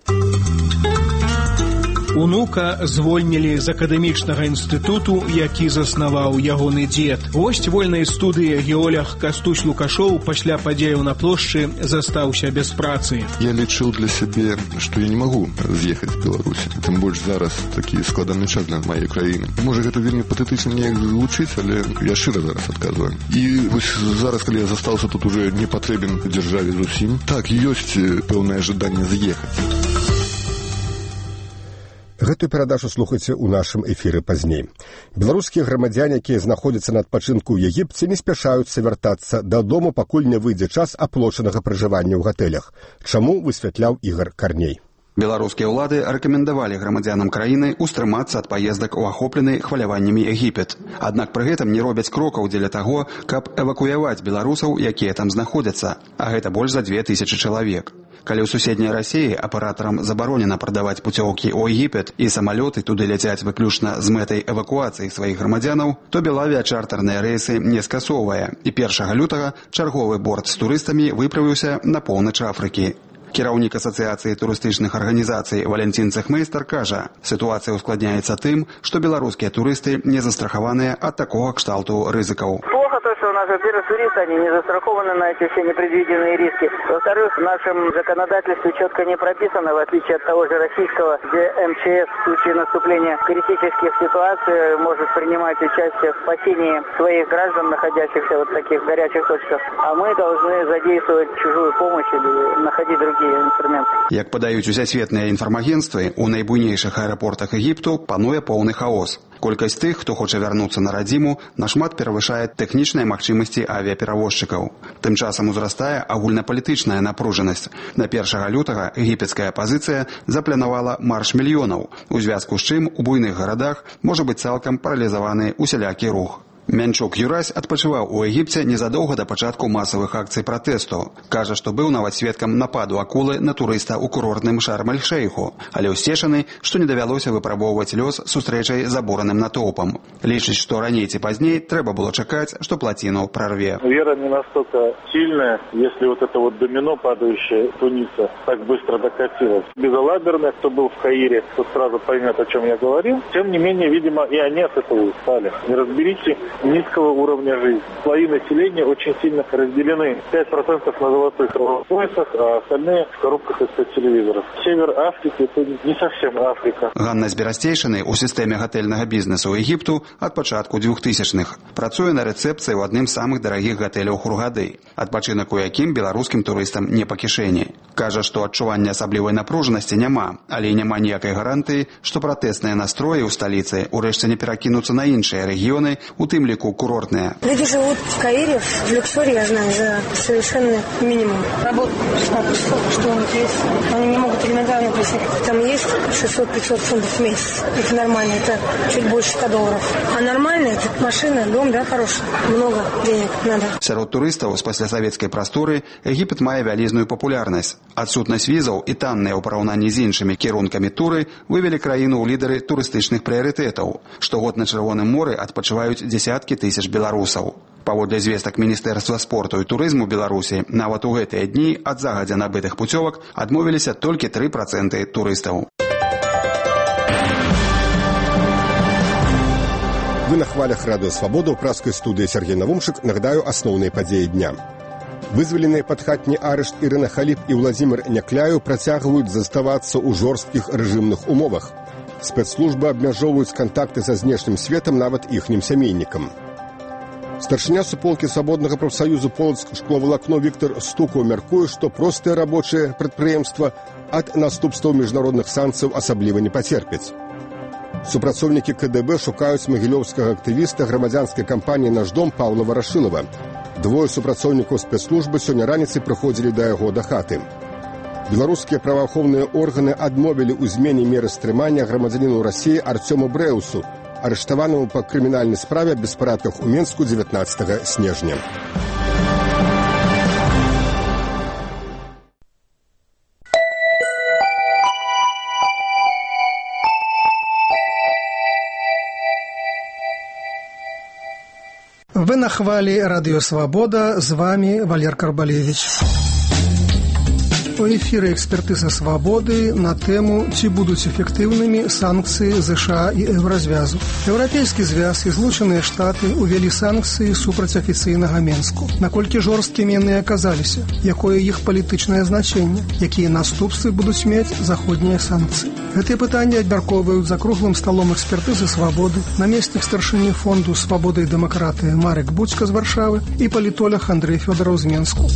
Унука звольнілі з акадэмічнага інстытуту, які заснаваў ягоны дзед. Вось вольнай студыі геолог Кастусь Лукашоў пасля падзеяў на плошчы застаўся без працы. Я лічыў для сябе, што я не магу з'ехаць з Беларусі. Тым больш зараз такі складаны час для маёй краіны. Можа, гэта вельмі патэтычна неяк гучыць, але я шчыра зараз адказваю. І вось зараз, калі я застаўся тут уже не патрэбен дзяржаве зусім, так, ёсць пэўнае жаданне з'ехаць. Гэтую перадачу слухайце ў нашым эфіры пазней. Беларускія грамадзяне, якія знаходзяцца на адпачынку ў Егіпце, не спяшаюцца вяртацца дадому, пакуль не выйдзе час аплочанага пражывання ў гатэлях. Чаму, высвятляў Ігар Карней. Беларускія ўлады рэкамендавалі грамадзянам краіны ўстрымацца ад паездак у ахоплены хваляваннямі Егіпет. Аднак пры гэтым не робяць крокаў дзеля таго, каб эвакуяваць беларусаў, якія там знаходзяцца, а гэта больш за 2000 чалавек. Калі ў суседняй Расіі аператарам забаронена прадаваць пуцёўкі ў Егіпет і самалёты туды ляцяць выключна з мэтай эвакуацыі сваіх грамадзянаў, то Белавіа чартарныя рэйсы не скасоўвае, і 1 лютага чарговы борт з турыстамі выправіўся на поўнач Афрыкі. Кіраўнік асацыяцыі турыстычных арганізацый Валентин Цехмейстер кажа, сітуацыя ускладняецца тым, што беларускія турысты не застрахаваныя ад такога кшталту рызыкаў. Плохо то, что у нас, во-первых, туристы, они не застрахованы на эти все непредвиденные риски. Во-вторых, в нашем законодательстве четко не прописано, в отличие от того же российского, где МЧС в случае наступления критических ситуаций может принимать участие в спасении своих граждан, находящихся в таких горячих точках. А мы должны задействовать чужую помощь или находить другие инструменты. Як падаюць усесветныя інфармагенцтвы, у найбуйнейшых аэрапортах Егіпту пануе поўны хаос. Колькасць тых, хто хоча вярнуцца на радзіму, нашмат перавышае тэхнічныя магчымасці авіаперавозчыкаў. Тым часам узрастае агульнапалітычная напружанасць. На 1 лютага егіпецкая апазіцыя запланавала марш мільёнаў, у звязку з чым у буйных гарадах можа быць цалкам паралізаваны усялякі рух. Мянчук Юрась адпачываў у Егіпце незадоўга да пачатку масавых акцый пратэсту. Кажа, што быў нават сведкам нападу акулы на турыста ў курортным Шарм-эль-Шейху, але ўсцешаны, што не давялося выпрабоўваць лёс сустрэчай з абураным натоўпам. Лічыць, што раней ці пазней трэба было чакаць, што плотину прорве. Вера не настолько сильная, если вот это вот домино падающее Туниса так быстро докатилось. Безалаберный, кто был в Каире, тот сразу поймет, о чем я говорил. Тем не менее, видимо, и они от этого устали. Неразберихи низкого уровня жизни. Слои населения очень сильно разделены. 5% на золотых поясах, а остальные в коробках из-под телевизоров. Север Африки – это не совсем Африка. Ганна Зберасцейшыны ў сістэме гатэльнага бізнесу Егіпту ад пачатку 2000-х. Працуе на рэцэпцыі ў адным з самых дарагіх гатэляў Хургады, адпачынак у якім беларускім турыстам не па кішэні. Кажа, што адчування асаблівай напружанасці няма, але і няма ніякай гарантыі, што пратэсныя настроі ў сталіцы ўрэшце не перакінуцца на іншыя рэгіёны, у тым ліку курортные. Люди живут в Каире, в люксоре, я знаю, за совершенно минимум. Работают что у них есть. Они не могут элементарно прийти. Там есть 600-500 фунтов в месяц. Это нормально, это чуть больше $100. А нормально, это машина, дом, да, хороший. Много денег надо. Сярод турыстаў з паслясавецкай прасторы Егіпет мае вялізную папулярнасць. Адсутнасць візаў і танныя ў параўнанні з іншымі кірункамі туры вывелі краіну ў лідары турыстычных прыярытэтаў. Штогод на Чырвоным моры адпачываюць дзесяткі тысяч беларусаў. Паводле звестак Міністэрства спорту і турызму Беларусі, нават у гэтыя дні ад загадзя набытых пуцёвак адмовіліся толькі 3% турыстаў. Вы на хвалях Радыё Свабода, ў праскай студыі Сергей Навумшык. Нагадаю асноўныя падзеі дня. Вызваленыя пад хатні арышт Ірына Халіп і Владзімір Някляю працягваюць заставацца ў жорсткіх рэжымных умовах. Спецслужбы абмяжоўваюць кантакты са знешнім светам нават іхнім сямейнікам. Старшыня суполкі свабоднага прафсаюзу Полацк шкловалакно Віктор Стукаў мяркуе, што простыя рабочыя прадпрыемства ад наступстваў міжнародных санкцыяў асабліва не пацерпяць. Супрацоўнікі КДБ шукаюць магілёўскага актывіста грамадзянскай кампаніі «Наш дом» Паўла Варашылава. Двое супрацоўнікаў спецслужбы сёння раніцай прыходзілі да яго да хаты. Беларускія праваахоўныя органы адмовілі ў змене меры стрымання грамадзяніну Расіі Артёму Брэусу, арыштаванаму па крымінальнай справе аб беспарадках у Менску 19 снежня. Вы на хвалі Радыё Свабода, з вами Валер Карбалевич. У эфіры экспертыза свабоды на тэму, ці будуць эфектыўнымі санкцыі ЗША і Еўразвязу. Еўрапейскі звяз і Злучаныя Штаты увялі санкцыі супраць афіцыйнага Менску. Наколькі жорсткімі яны аказаліся? Якое іх палітычнае значэнне? Якія наступствы будуць мець заходнія санкцыі? Гэтыя пытанні абмяркоўваюць за круглым сталом экспертызы свабоды намеснік старшыні фонду «Свабода і дэмакратыя» Марек Буцька з Варшавы і палітолог Андрэй Фёдараў з Менску.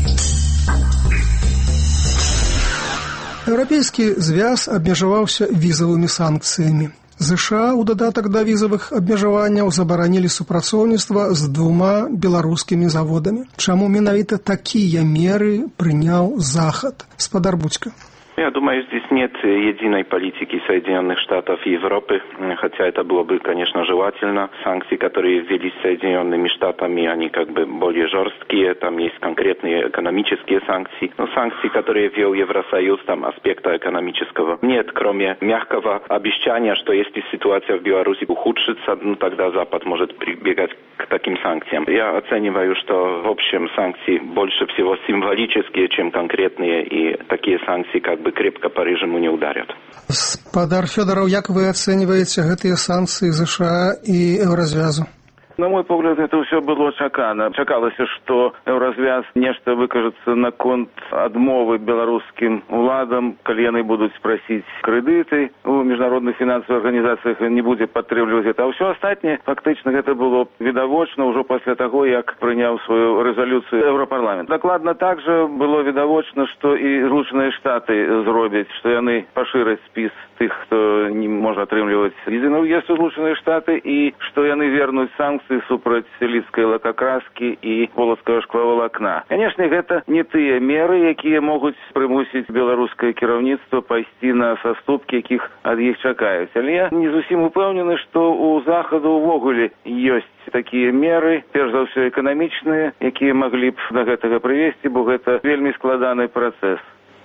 Еўрапейскі звяз абмежаваўся візавымі санкцыямі. ЗША ў дадатак да візавых абмежаванняў забаранілі супрацоўніцтва з 2 беларускімі заводамі. Чаму менавіта такія меры прыняў Захад? Спадар Буцька. Я думаю, здесь нет единой политики Соединенных Штатов и Европы, хотя это было бы, конечно, желательно. Санкции, которые ввели Соединенными Штатами, они как бы более жесткие, там есть конкретные экономические санкции. Но санкции, которые ввел Евросоюз, там аспекта экономического нет, кроме мягкого обещания, что если ситуация в Беларуси ухудшится, тогда Запад может прибегать к таким санкциям. Я оцениваю, что в общем санкции больше всего символические, чем конкретные, и такие санкции как бы крепко по режиму не ударят. Спадар Фёдараў, як вы ацэньваеце гэтыя санкцыі ЗША і Еўразвязу? На мой погляд, это все было чакана. Чакалася, што Еўразвяз нешта выкажацца наконт адмовы беларускім уладам, калі яны будуць прасіць крэдыты у міжнародных фінансавых арганізацыях, не будзе падтрымліваць гэта. А ўсё астатняе, фактычна, гэта было відавочна ўжо пасля таго, як прыняў сваю рэзалюцыю Еўрапарламент. Дакладна так жа было відавочна, што і Злучаныя Штаты зробяць, што яны пашыраць спіс тых, хто не можа атрымліваць візы на ўезд у Злучаныя Штаты, і што яны вернуць санкцыі санкцыі супраць лідскай лакакраскі і полацкага шклавалакна. Канешне, гэта не тыя меры, якія могуць прымусіць беларускае кіраўніцтва пайсці на саступкі, якіх ад іх чакаюць. Але я не зусім упэўнены, што ў захаду ўвогуле ёсць такія меры, перш за ўсё эканамічныя, якія маглі б да гэтага прывесці, бо гэта вельмі складаны працэс.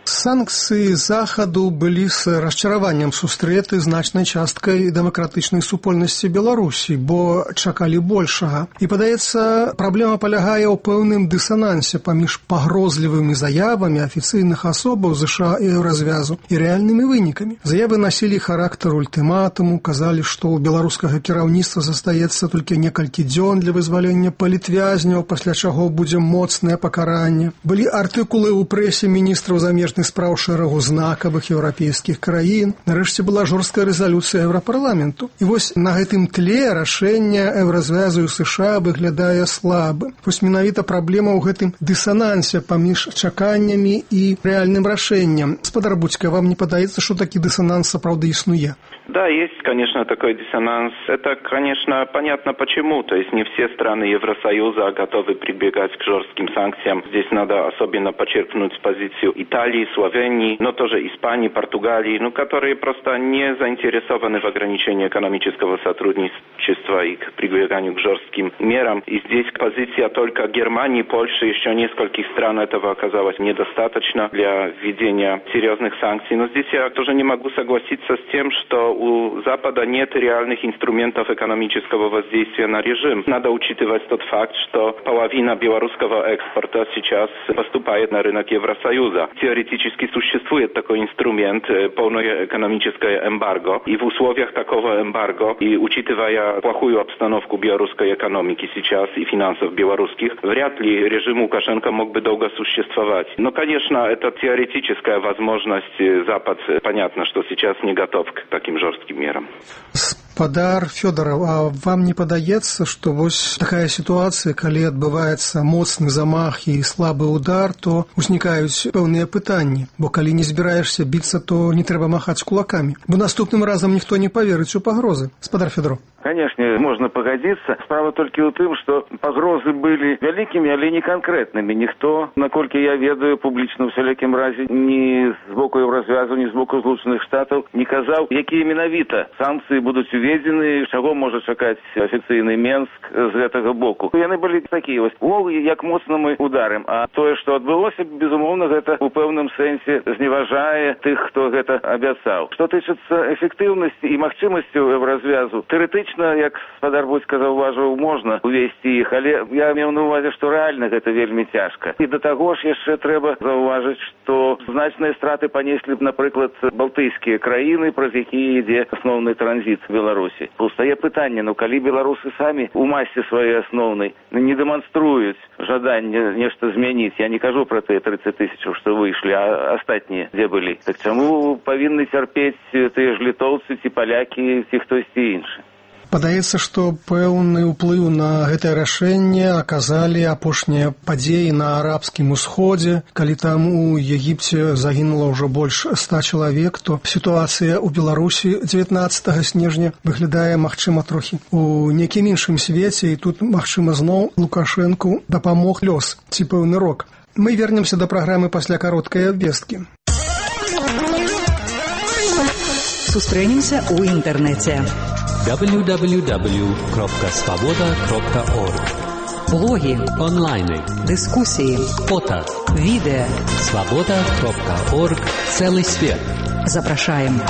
Санкцыі захаду былі з расчараваннем сустрэты значнай часткай дэмакратычнай супольнасці Беларусі, бо чакалі большага. І, падаецца, праблема палягае ў пэўным дысанансе паміж пагрозлівымі заявамі афіцыйных асобаў ЗША і Еўразвязу і рэальнымі вынікамі. Заявы насілі характар ультыматуму, казалі, што ў беларускага кіраўніцтва застаецца толькі некалькі дзён для вызвалення палітвязняў, пасля чаго будзе моцнае пакаранне. Былі артыкулы ў прэсе міністраў замежных спраў шэрагу знакавых еўрапейскіх краін. Нарэшце была жорсткая рэзалюцыя Еўрапарламенту. І вось на гэтым тле рашэнне Еўразвязу і США выглядае слабым. Вось менавіта праблема ў гэтым дысанансе паміж чаканнямі і рэальным рашэннем. Гаспадар Буцька, вам не падаецца, што такі дысананс сапраўды існуе? Да, есть, конечно, такой диссонанс. Это, конечно, понятно почему. То есть не все страны Евросоюза готовы прибегать к жестким санкциям. Здесь надо особенно подчеркнуть позицию Италии, Словении, но тоже Испании, Португалии, которые просто не заинтересованы в ограничении экономического сотрудничества и к прибеганию к жестким мерам. И здесь позиция только Германии, Польши, еще нескольких стран этого оказалось недостаточно для введения серьезных санкций. Но здесь я тоже не могу согласиться с тем, что у Запада нет реальных инструментов экономического воздействия на режим. Надо учитывать тот факт, что половина белорусского экспорта сейчас поступает на рынок Евросоюза. Теоретически существует такой инструмент, полное экономическое эмбарго. И в условиях такого эмбарго, и учитывая плохую обстановку белорусской экономики сейчас и финансов белорусских, вряд ли режим Лукашенко мог бы долго существовать. Но, конечно, это теоретическая возможность. Запад, понятно, что сейчас не готов к таким жорсткім мерам. Гаспадар Фёдоров, а вам не падаецца, што вось такая сітуацыя, калі адбываецца моцны замах і слабы удар, то узнікаюць пэўныя пытанні, бо калі не збіраешся біцца, то не трэба махаць кулакамі, бо наступным разам ніхто не паверыць у пагрозы. Гаспадар Фёдоров. Конечно, можно погодиться. Справа только ў тым, што пагрозы былі вялікімі, але не канкрэтнымі. Ніхто, наколькі я ведаю, публічна ў всялякім разе ні з боку Еўразвязу, ні з боку Злучаных Штатаў не казаў, якія менавіта санкцыі будуць уведзены, чаго можа чакаць афіцыйны Менск з гэтага боку. Яны былі такія вось, як моцна мы ударым. А тое, што адбылося, безумоўна, гэта ў пэўным сэнсе зневажае тых, хто гэта абяцаў. Што тычыцца эфектыўнасці і магчымасцяў Еўразвязу, тэарэтычна, як гаспадар Буцька заўважыў, можна увесці іх, але я меў на увазе, што рэальна гэта вельмі цяжка. І да таго ж яшчэ трэба заўважыць, што значныя страты панеслі б, напрыклад, балтыйскія краіны, праз якія ідзе асноўны транзіт Беларусі. Паўстае пытанне, калі беларусы самі у масе сваёй асноўнай не дэманструюць жаданне нешта змяніць, я не кажу пра тыя 30 тысячаў, што выйшлі, а астатнія дзе былі. Так чаму павінны цярпець тыя ж літоўцы, ці палякі, ці хтосьці іншы? Падаецца, што пэўны ўплыў на гэтае рашэнне аказалі апошнія падзеі на арабскім усходзе. Калі там у Егіпце загінула ўжо больш 100 чалавек, то сітуацыя ў Беларусі 19 снежня выглядае, магчыма, трохі у некім іншым свеце, і тут, магчыма, зноў Лукашэнку дапамог лёс ці пэўны рок. Мы вернемся да праграмы пасля кароткай абвесткі. Сустрэнемся ў інтэрнэце. www.svoboda.org. Блоги, онлайны, дискуссии, фото, видео. Svoboda.org. Целый свет. Запрашаем.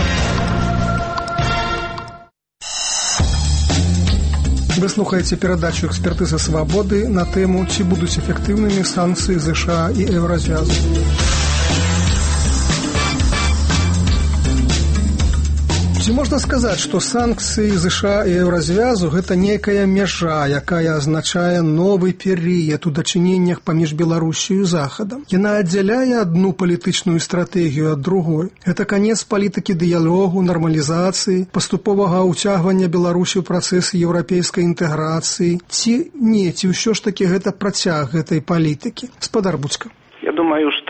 Вы слухаеце перадачу «Экспертыза свабоды» на тэму, ці будуць эфектыўнымі санкцыі ЗША і Еўразвязу. Ці можна сказаць, што санкцыі ЗША і Еўразвязу – гэта нейкая мяжа, якая азначае новы перыяд у дачыненнях паміж Беларусію і Захадам. Яна аддзяляе адну палітычную стратэгію ад другой. Гэта канец палітыкі дыялогу, нармалізацыі, паступовага ўцягвання Беларусі ў працэс еўрапейскай інтэграцыі. Ці не, ці ўсё ж такі гэта працяг гэтай палітыкі? Гаспадар Буцька. Я думаю, что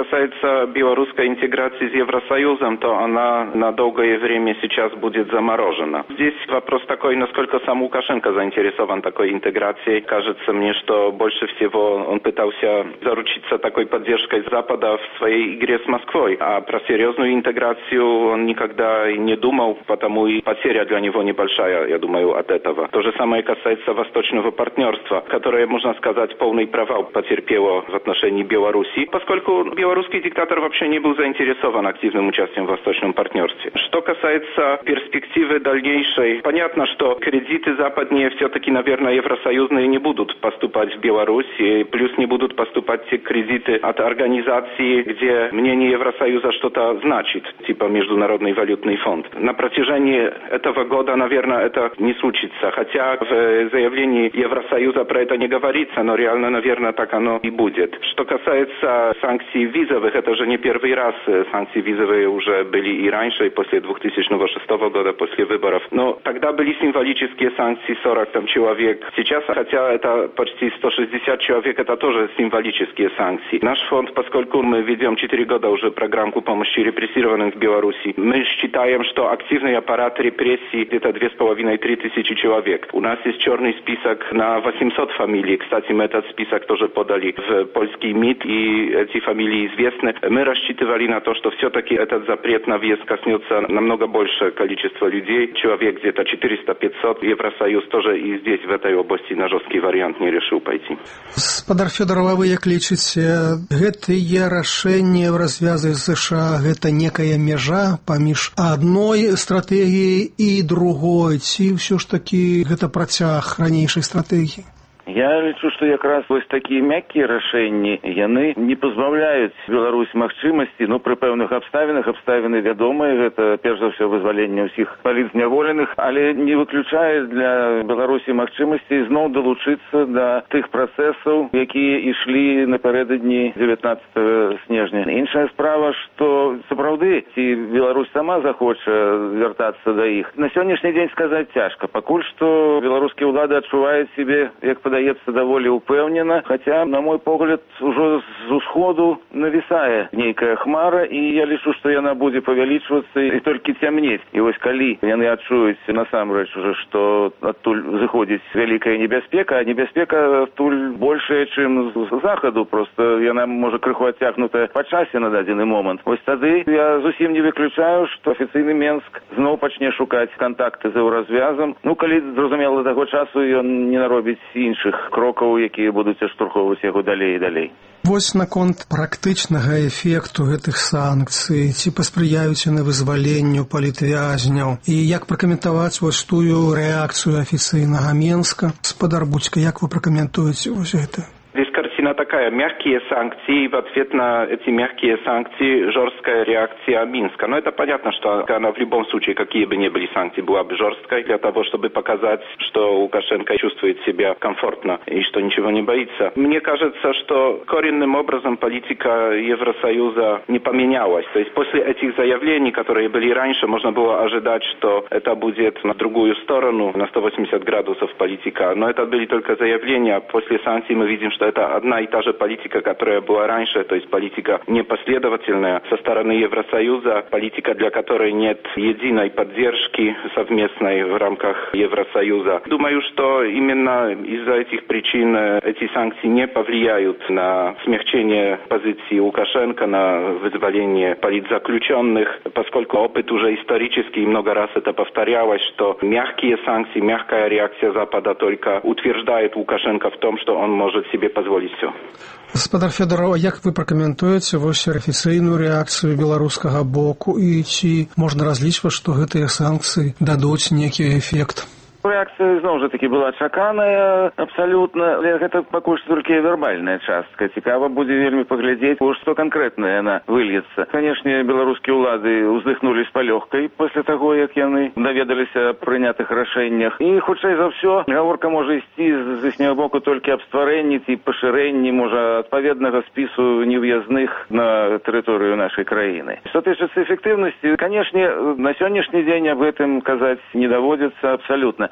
касается белорусской интеграции с Евросоюзом, то она на долгое время сейчас будет заморожена. Здесь вопрос такой, насколько сам Лукашенко заинтересован такой интеграцией. Кажется мне, что больше всего он пытался заручиться такой поддержкой Запада в своей игре с Москвой. А про серьезную интеграцию он никогда и не думал, потому и потеря для него небольшая, я думаю, от этого. То же самое касается восточного партнерства, которое, можно сказать, полный провал потерпело в отношении Беларуси, поскольку белорусский диктатор вообще не был заинтересован активным участием в восточном партнерстве. Что касается перспективы дальнейшей, понятно, что кредиты западнее все-таки, наверное, евросоюзные не будут поступать в Беларусь, и плюс не будут поступать те кредиты от организаций, где мнение Евросоюза что-то значит, типа Международный валютный фонд. На протяжении этого года, наверное, это не случится, хотя в заявлении Евросоюза про это не говорится, но реально, наверное, так оно и будет. Что касается санкций визовых, это же не первый раз. Санкции визовые уже были и раньше, и после 2006 года, после выборов. Но тогда были символические санкции, 40 человек. Сейчас, хотя это почти 160 человек, это тоже символические санкции. Наш фонд, поскольку мы ведем 4 года уже программу помощи репрессированным в Беларуси, мы считаем, что активный аппарат репрессий где-то 2500-3 тысячи человек. У нас есть черный список на 800 фамилий. Кстати, мы этот список тоже подали в польский МИД, и эти фамилии известны. Мы рассчитывали на то, что все-таки этот запрет на въезд коснется намного большее количество людей. Человек где-то 400-500. Евросоюз тоже и здесь, в этой области, на жесткий вариант не решил пойти. Спадар Фёдорова, вы як лічыце, гэтые рашэнні ў развязы з США, гэта некая мяжа паміж адной стратэгіяй і другой, ці ўсё ж такі гэта працяг ранейшай стратэгіі? Я лічу, што якраз вось такія мяккія рашэнні, яны не пазбаўляюць Беларусь магчымасці, пры пэўных абставінах, абставіны вядомыя, гэта перш за ўсё вызваленне ўсіх палітзняволеных, але не выключае для Беларусі магчымасці зноў далучыцца да тых працэсаў, якія ішлі напярэдадні 19 снежня. Іншая справа, што сапраўды, ці Беларусь сама захоча вяртацца да іх. На сённяшні дзень сказаць цяжка. Пакуль што беларускія ўлады адчуваюць сябе, як падаецца, даволі упэўнена, хаця, на мой погляд, ужо з усходу навісае нейкая хмара, і я лічу, што яна будзе павялічвацца і толькі цямнець. І вось калі яны адчуюць насамрэч уже, што адтуль зыходзіць вялікая небяспека, а небяспека адтуль большая, чым з захаду, проста яна можа крыху адцягнутая па часе на дадзены момант. Вось тады я зусім не выключаю, што афіцыйны Менск зноў пачне шукаць кантакты з еўразвязам, калі, зразумела, да таго часу ён не наробіць іншых крокаў, якія будуць аштурхоўваць яго далей і далей. Вось наконт практычнага эфекту гэтых санкцый, ці паспрыяюць яны вызваленню палітвязняў, і як пракаментаваць вось тую рэакцыю афіцыйнага Менска? Спадар Буцька, як вы пракаментуеце вось гэта? Здесь картина такая: мягкие санкции, и в ответ на эти мягкие санкции жесткая реакция Минска. Но это понятно, что она в любом случае, какие бы ни были санкции, была бы жесткой для того, чтобы показать, что Лукашенко чувствует себя комфортно и что ничего не боится. Мне кажется, что коренным образом политика Евросоюза не поменялась. То есть после этих заявлений, которые были раньше, можно было ожидать, что это будет на другую сторону, на 180 градусов политика. Но это были только заявления. После санкций мы видим, что это одна и та же политика, которая была раньше, то есть политика непоследовательная со стороны Евросоюза, политика, для которой нет единой поддержки совместной в рамках Евросоюза. Думаю, что именно из-за этих причин эти санкции не повлияют на смягчение позиции Лукашенко, на вызволение политзаключенных, поскольку опыт уже исторический, много раз это повторялось, что мягкие санкции, мягкая реакция Запада только утверждает Лукашенко в том, что он может себе позволить все. Спадар Фёдорова, як вы пракаментуеце вось афіцыйную рэакцыю беларускага боку, і ці можна разлічваць, што гэтыя санкцыі дадуць нейкі эфект? Реакция, зноў жа таки, была чаканая абсалютна, але гэта пакуль што толькі вербальная частка. Цікава будзе вельмі паглядзець, што канкрэтна яна выльецца. Канешне, беларускія ўлады ўздыхнулі з палёгкай пасля таго, як яны даведаліся аб прынятых рашэннях. І, хутчэй за ўсё, гаворка можа ісці з іхняго боку толькі аб стварэнні ці пашырэнні, можа, адпаведнага спісу нев'язных на тэрыторыю нашай краіны. Што тычыцца эфектыўнасці, канешне, на сённяшні дзень аб гэтым казаць не даводзіцца абсалютна.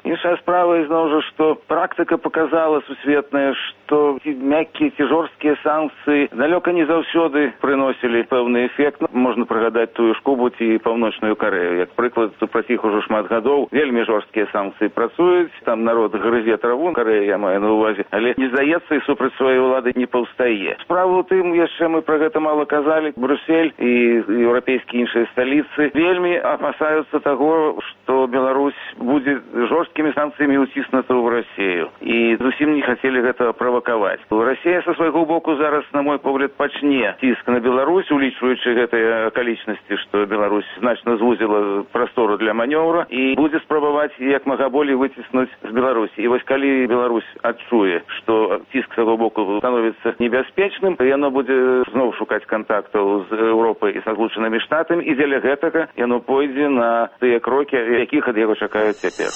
Іншая справа, ізноў жа, што практыка показала сусветная, што ці мяккія, ці жорсткія санкцыі далёка не заўсёды прыносілі пэўны эфект. Можна прыгадаць тую ж Кубу ці Паўночную Карэю. Як прыклад, супраць іх ужо шмат гадоў вельмі жорсткія санкцыі працуюць, там народ грызе траву, Карэя я маю на ўвазе, але не здаецца і супраць сваёй улады не паўстае. Справа ў тым, яшчэ мы пра гэта мала казалі, Брюссель і еўрапейскія іншыя сталіцы вельмі апасаюцца таго, што Беларусь будзе жорсткімі санкцыямі уціснута ў Расію. І зусім не хацелі гэта правакаваць. Расія са свайго боку зараз, на мой погляд, пачне ціск на Беларусь, улічваючы гэтыя акалічнасці, што Беларусь значна звузіла прастору для манёвра і будзе спрабаваць як мага болей выціснуць з Беларусі. І вось калі Беларусь адчуе, што ціск з яго боку становіцца небяспечным, то яно будзе зноў шукаць кантактаў з Еўропай і са Злучанымі Штатамі, і дзеля гэтага яно пойдзе на тыя крокі, якіх ад яго чакаюць цяпер.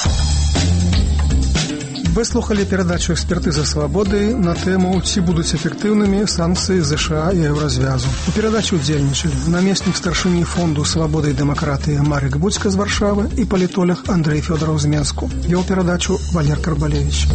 Вы слухали перадачу «Экспертыза свабоды» на тэму «Ці будуць эфектыўнымі санкцыі ЗША і Еўразвязу». У перадачы удзельнічалі намеснік старшыні фонду «Свабода і дэмакратыя» Марик Будзька з Варшавы і палітолог Андрэй Фёдораў з Менску. Вёў перадачу Валер Карбалевич.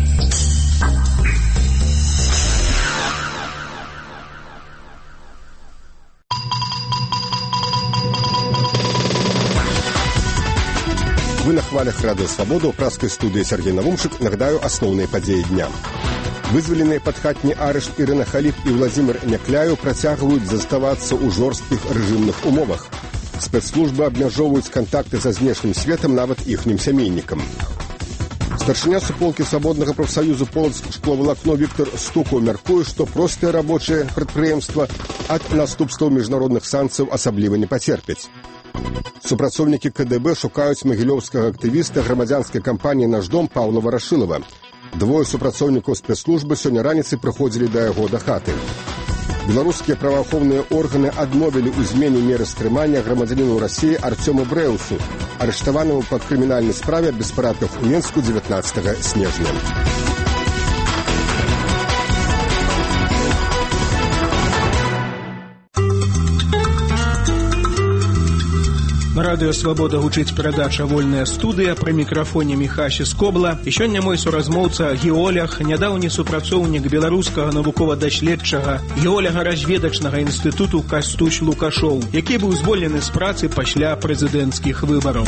Вы на хвалях Радио Свобода у праской студии Сергей Навумшик. Нагадаю основные подеи дня. Вызволенные под хатні арышт Ірына Халіп і Владзімір Някляю працягваюць заставацца ў жорсткіх рэжымных умовах. Спецслужбы абмяжоўваюць кантакты са знешнім светам нават іхнім сямейнікам. Старшыня суполкі свабоднага прафсаюзу Полацк шкловалакно Віктор Стукаў мяркуе, што простыя рабочыя прадпрыемства ад наступстваў міжнародных санкцыяў асабліва не пацерпяць. Супрацоўнікі КДБ шукаюць магілёўскага актывіста грамадзянскай кампаніі «Наш дом» Паўла Варашылава. Двое супрацоўнікаў спецслужбы сёння раніцай прыходзілі да яго да хаты. Беларускія праваахоўныя органы адмовілі ў змене меры стрымання грамадзяніну Расіі Артёму Брэусу, арыштаванаму па крымінальнай справе аб беспарадках у Менску 19 снежня. На радыё «Свабода» гучыць перадача «Вольная студыя», пры мікрафоне Міхасі Скобла. І сёння мой суразмоўца геолог, нядаўні супрацоўнік беларускага навукова-даследчага геолага-разведачнага інстытуту Кастусь Лукашоў, які быў звольнены з працы пасля прэзідэнцкіх выбараў.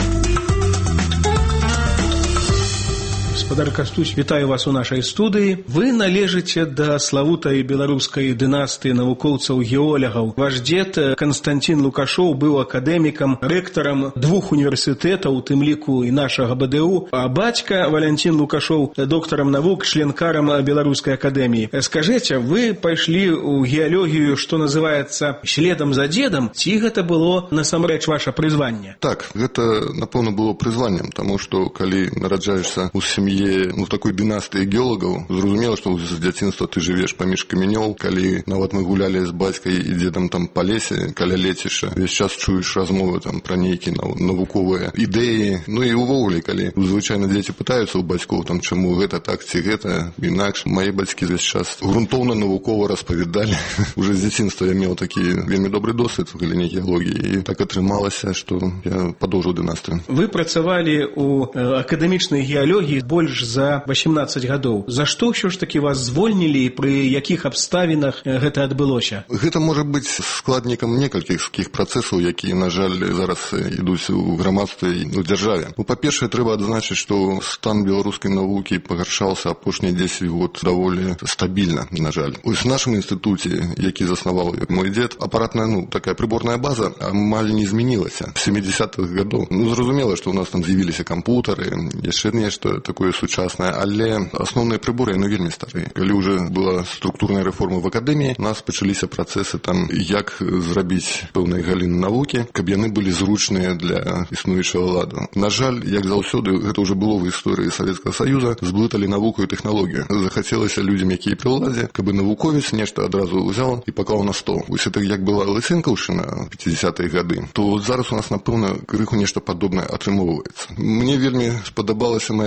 Гаспадар Кастусь, вітаю вас у нашай студыі. Вы належыце да славутай беларускай дынастыі навукоўцаў-геолягаў. Ваш дзед Канстантин Лукашоў быў акадэмікам, рэктарам двух універсітэтаў, у тым ліку і нашага БДУ, а бацька Валянцін Лукашоў доктарам навук, членкарам Беларускай акадэміі. Скажыце, вы пайшлі ў геалогію, што называецца, следам за дзедам, ці гэта было насамрэч ваша прызванне? Так, гэта, напэўна, было прызваннем, таму што калі нараджаешся ў сям'і в такой дынастыі геолагаў, зразумела, што з дзяцінства ты жывеш паміж камянёў, калі нават мы гулялі з бацькай і дзедам там па лесе, каля лецішча, весь час чуеш размовы там пра нейкія навуковыя ідэі. Ну і ўвогуле, калі звычайна дзеці пытаюцца ў бацькоў, там чаму гэта так ці гэта інакш, мае бацькі весь час грунтоўна навукова распавядалі. Уже з дзяцінства я меў такі вельмі добры досвед у галіне геалогіі, і так атрымалася, што я падоўжыў дынастыю. Вы працавалі ў акадэмічнай геалогіі больш за 18 гадоў. За што ўсё ж такі вас звольнілі і пры якіх абставінах гэта адбылося? Гэта можа быць складнікам некалькіх працэсаў, якія, на жаль, зараз ідуць у грамадстве і у дзяржаве. Ну, па-першае, трэба адзначыць, што стан беларускай навукі пагаршаўся апошнія 10 год даволі стабільна, на жаль. У нашым інстытуце, які заснаваў мой дзед, апаратная, такая прыборная база амаль не змянілася. З 70-х гадоў. Зразумела, што ў нас там з'явіліся кампутары, яшчэ нешта такое сучаснае, але асноўныя прыборы вельмі старыя. Калі ўжо была структурная рэформа в акадэміі, у нас пачаліся працэсы там, як зрабіць пэўныя галіны навукі, каб яны былі зручныя для існуючага ладу. На жаль, як заўсёды, гэта ўжо было в гісторыі Савецкага Саюза, зблыталі навуку і тэхналогію. Захацелася людзям, якія пры ўладзе, каб навуковец нешта адразу ўзяў і паклаў на стол. Вось это як была Лысенкаўшчына 50-е гады, то зараз у нас, напэўна, крыху нешта падобнае атрымоўваецца. Мне вельмі спадабалася моя размова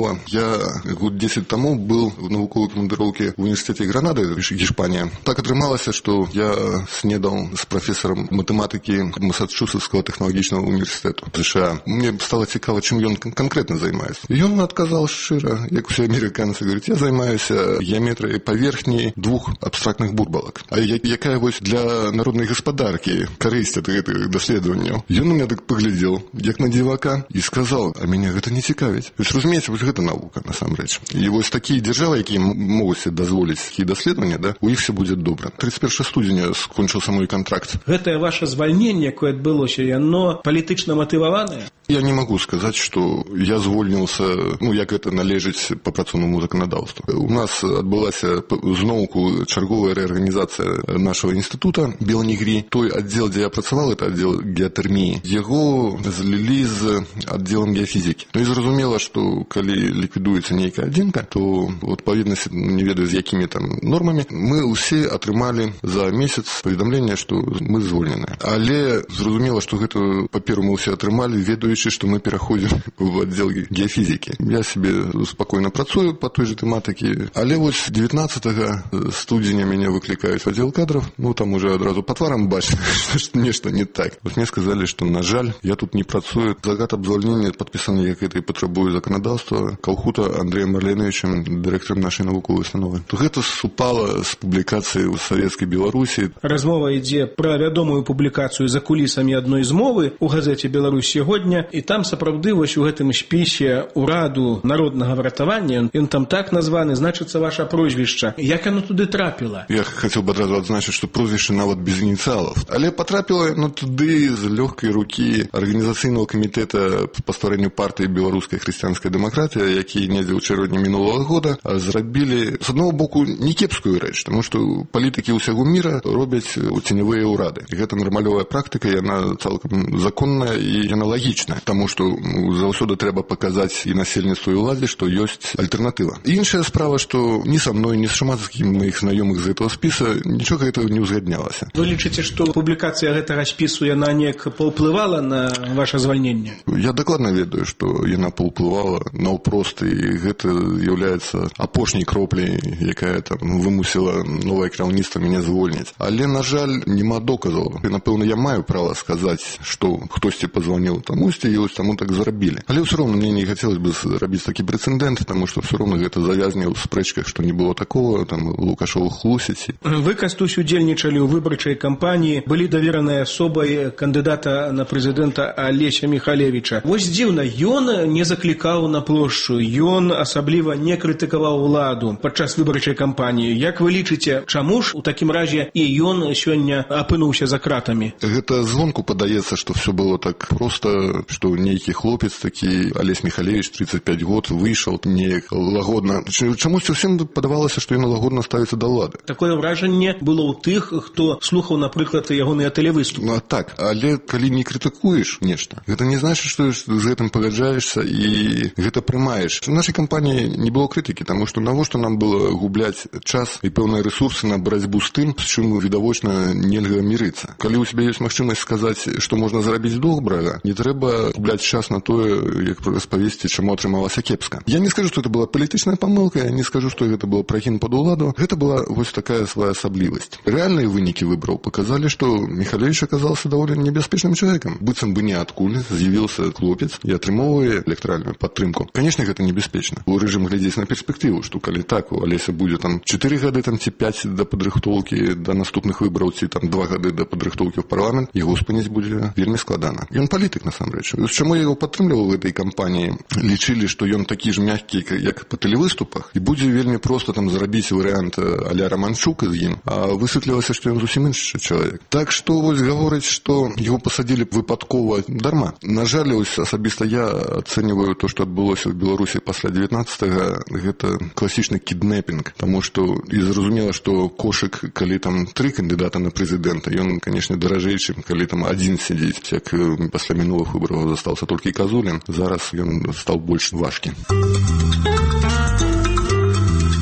Смирнова. Я год 10 тому был в навуковой командировке в университете Гранады, Испания. Так атрымалася, что я снедал с профессором математики Массачусетского технологичного университета США. Мне стало цікаво, чим ён конкретно займаецца. И он отказал широ, як все американцы, говорит, я займаюсь геометрией поверхни двух абстрактных бурбалок. А якая вось для народной господарки корысть от гэтых даследаванняў? Ён на меня так поглядел, як на дзівака, и сказал, а меня гэта не цікавіць. То есть, разумеется, вось гэта наука, насамрэч. И вось такие державы, якія могут себе дозволить такие даследаванні, да, у іх все будет добра. 31 студзеня скончился мой контракт. Гэтае ваше звальненне, якое адбылося, яно палітычна матываванае? Я не могу сказать, что я звольнился, як это належить по працоўнаму законодаўству. У нас адбылася зноўку чарговая реорганизация нашего института Белонегри. Той отдел, где я працавал, это отдел геотермии. Его злили з отделом геофизики. Ну и зразумела, что калі ликвидуется нейкая адзінка, то адпаведна, не ведаю з якімі там нормами, мы усе атрымали за месяц поведомление, что мы звольнены. Але зразумела, что гэту паперу мы усе атрымали, ведаючы, что мы пераходим в отдел геофизики. Я себе спокойно працую по той же тематике. Але вот 19 студзеня меня выкликают в отдел кадров. Там уже одразу по тварам бачу, что нечто не так. Вот мне сказали, что, на жаль, я тут не працую. Загад об звольненні подписаны, як это и потребуе законодавства, Калхута Андреем Марленовичем, директором нашей навуковой установы. То гэта супало с публикацией в Советской Беларуси. Размова ідзе про вядомую публікацыю за кулісамі адной змовы у газете «Беларусь сегодня», і там сапраўды вось у гэтым спісе ураду народнага выратавання, ён там так названы, значыцца ваше прозвішча. Як оно туды трапіла? Я хотел бы одразу адзначыць, что прозвішча нават без ініцыялаў. Але потрапіла туды з лёгкай рукі арганізацыйнага камітэта па стварэнню партыі беларуская хрысціянская дэмакратія, які недзе ў чэрвені мінулага года зрабілі з аднаго боку не кепскую рэч, таму што палітыкі ўсяго міра робяць ценявыя ўрады. І гэта нармалёвая практыка, яна цалкам законная і яна лагічная, таму што заўсёды трэба паказаць і насельніцтву і ўладзе, што ёсць альтэрнатыва. Іншая справа, што ні са мной, ні з шмат з маіх знаёмых з гэтага спіса нічога гэтага не ўзгаднялася. Вы лічыце, што публікацыя гэтага спісу яна неяк паўплывала на ваше звальненне? Я дакладна ведаю, што яна паўплывала наўпрост, і гэта з'яўляецца апошняй кропляй, якая там вымусіла новае кіраўніцтва мяне звольніць. Але, на жаль, няма доказаў. І, напэўна, я маю права сказаць, што хтосьці пазваніў тамусьці, і вось таму так зрабілі. Але ўсё роўна мне не хацелось бы зрабіць такі прэцэдэнт, таму што ўсё роўна гэта завязне ў спрэчках, што не было такого, там Лукашова хлусіць. Вы, Кастусь, удзельнічалі ў выбарчай кампаніі, былі даверанай асобай кандыдата на прэзідэнта Алеся Михалевіча. Вось дзіўна, ён не заклікаў на плошчу, ён асабліва не крытыкаваў уладу падчас выбарчай кампаніі. Як вы лічыце, чаму ж у такім разе і ён сёння апынуўся за кратамі? Гэта звонку падаецца, што все было так проста, што нейкі хлопец такі, Алесь Михалевич, 35 год, выйшаў неяк лагодна. Чамусь усім падавалася, што ён лагодна ставіцца да ўлады. Такое ўражанне было ў тых, хто слухаў, напрыклад, ягоныя тэлевыступы. Так, але калі не крытыкуеш нешта, гэта не значыць, што з гэтым пагаджаешся і гэта прымаеш. В нашай кампаніі не было крытыкі, таму што навошта нам было губляць час і пэўныя рэсурсы на барацьбу з тым, з чым відавочна нельга мірыцца. Калі ў цябе ёсць магчымасць сказаць, што можна зрабіць добрага, не трэба губляць час на тое, як распавесці, чаму атрымалася кепска. Я не скажу, што гэта была палітычная памылка, я не скажу, што гэта было прагін пад уладу. Гэта была вось такая своеасаблівасць. Рэальныя вынікі выбараў паказалі, што Михалевич аказался даволі небяспечным чалавекам. Быццам бы ніадкуль з'явіўся хлопец і атрымоўвае электаральную падтрымку. Канешне, гэта небяспечна. У рэжым глядзець на перспектыву, што калі так, у Алеся будзе там 4 гады там, ці 5 да падрыхтоўкі да наступных выбараў, ці там 2 гады да падрыхтоўкі ў парламент, яго спыніць будзе вельмі складана. Ён палітык, насамрэч. Чаму я яго падтрымліваў в этой кампаніі? Лічылі, што ён такі ж мяккі, як па тэлевыступах, і будзе вельмі проста там зрабіць варыянт а-ля Романчук з ім, а высветлілася, што ён зусім іншы чалавек. Так што вось гаворыць, што яго пасадзілі выпадкова, дарма. На жаль, ось асабіста я ацэньваю то, што адбылося ў Беларусі пасля 19-го, гэта класічны кіднэпінг, таму што і зразумела, што кошык, калі там 3 кандыдата на прэзідэнта, ён, канешне, даражэйшы, калі там адзін сядзіць, як пасля мінулых выбараў застаўся толькі Казулін, зараз ён стаў больш важкі.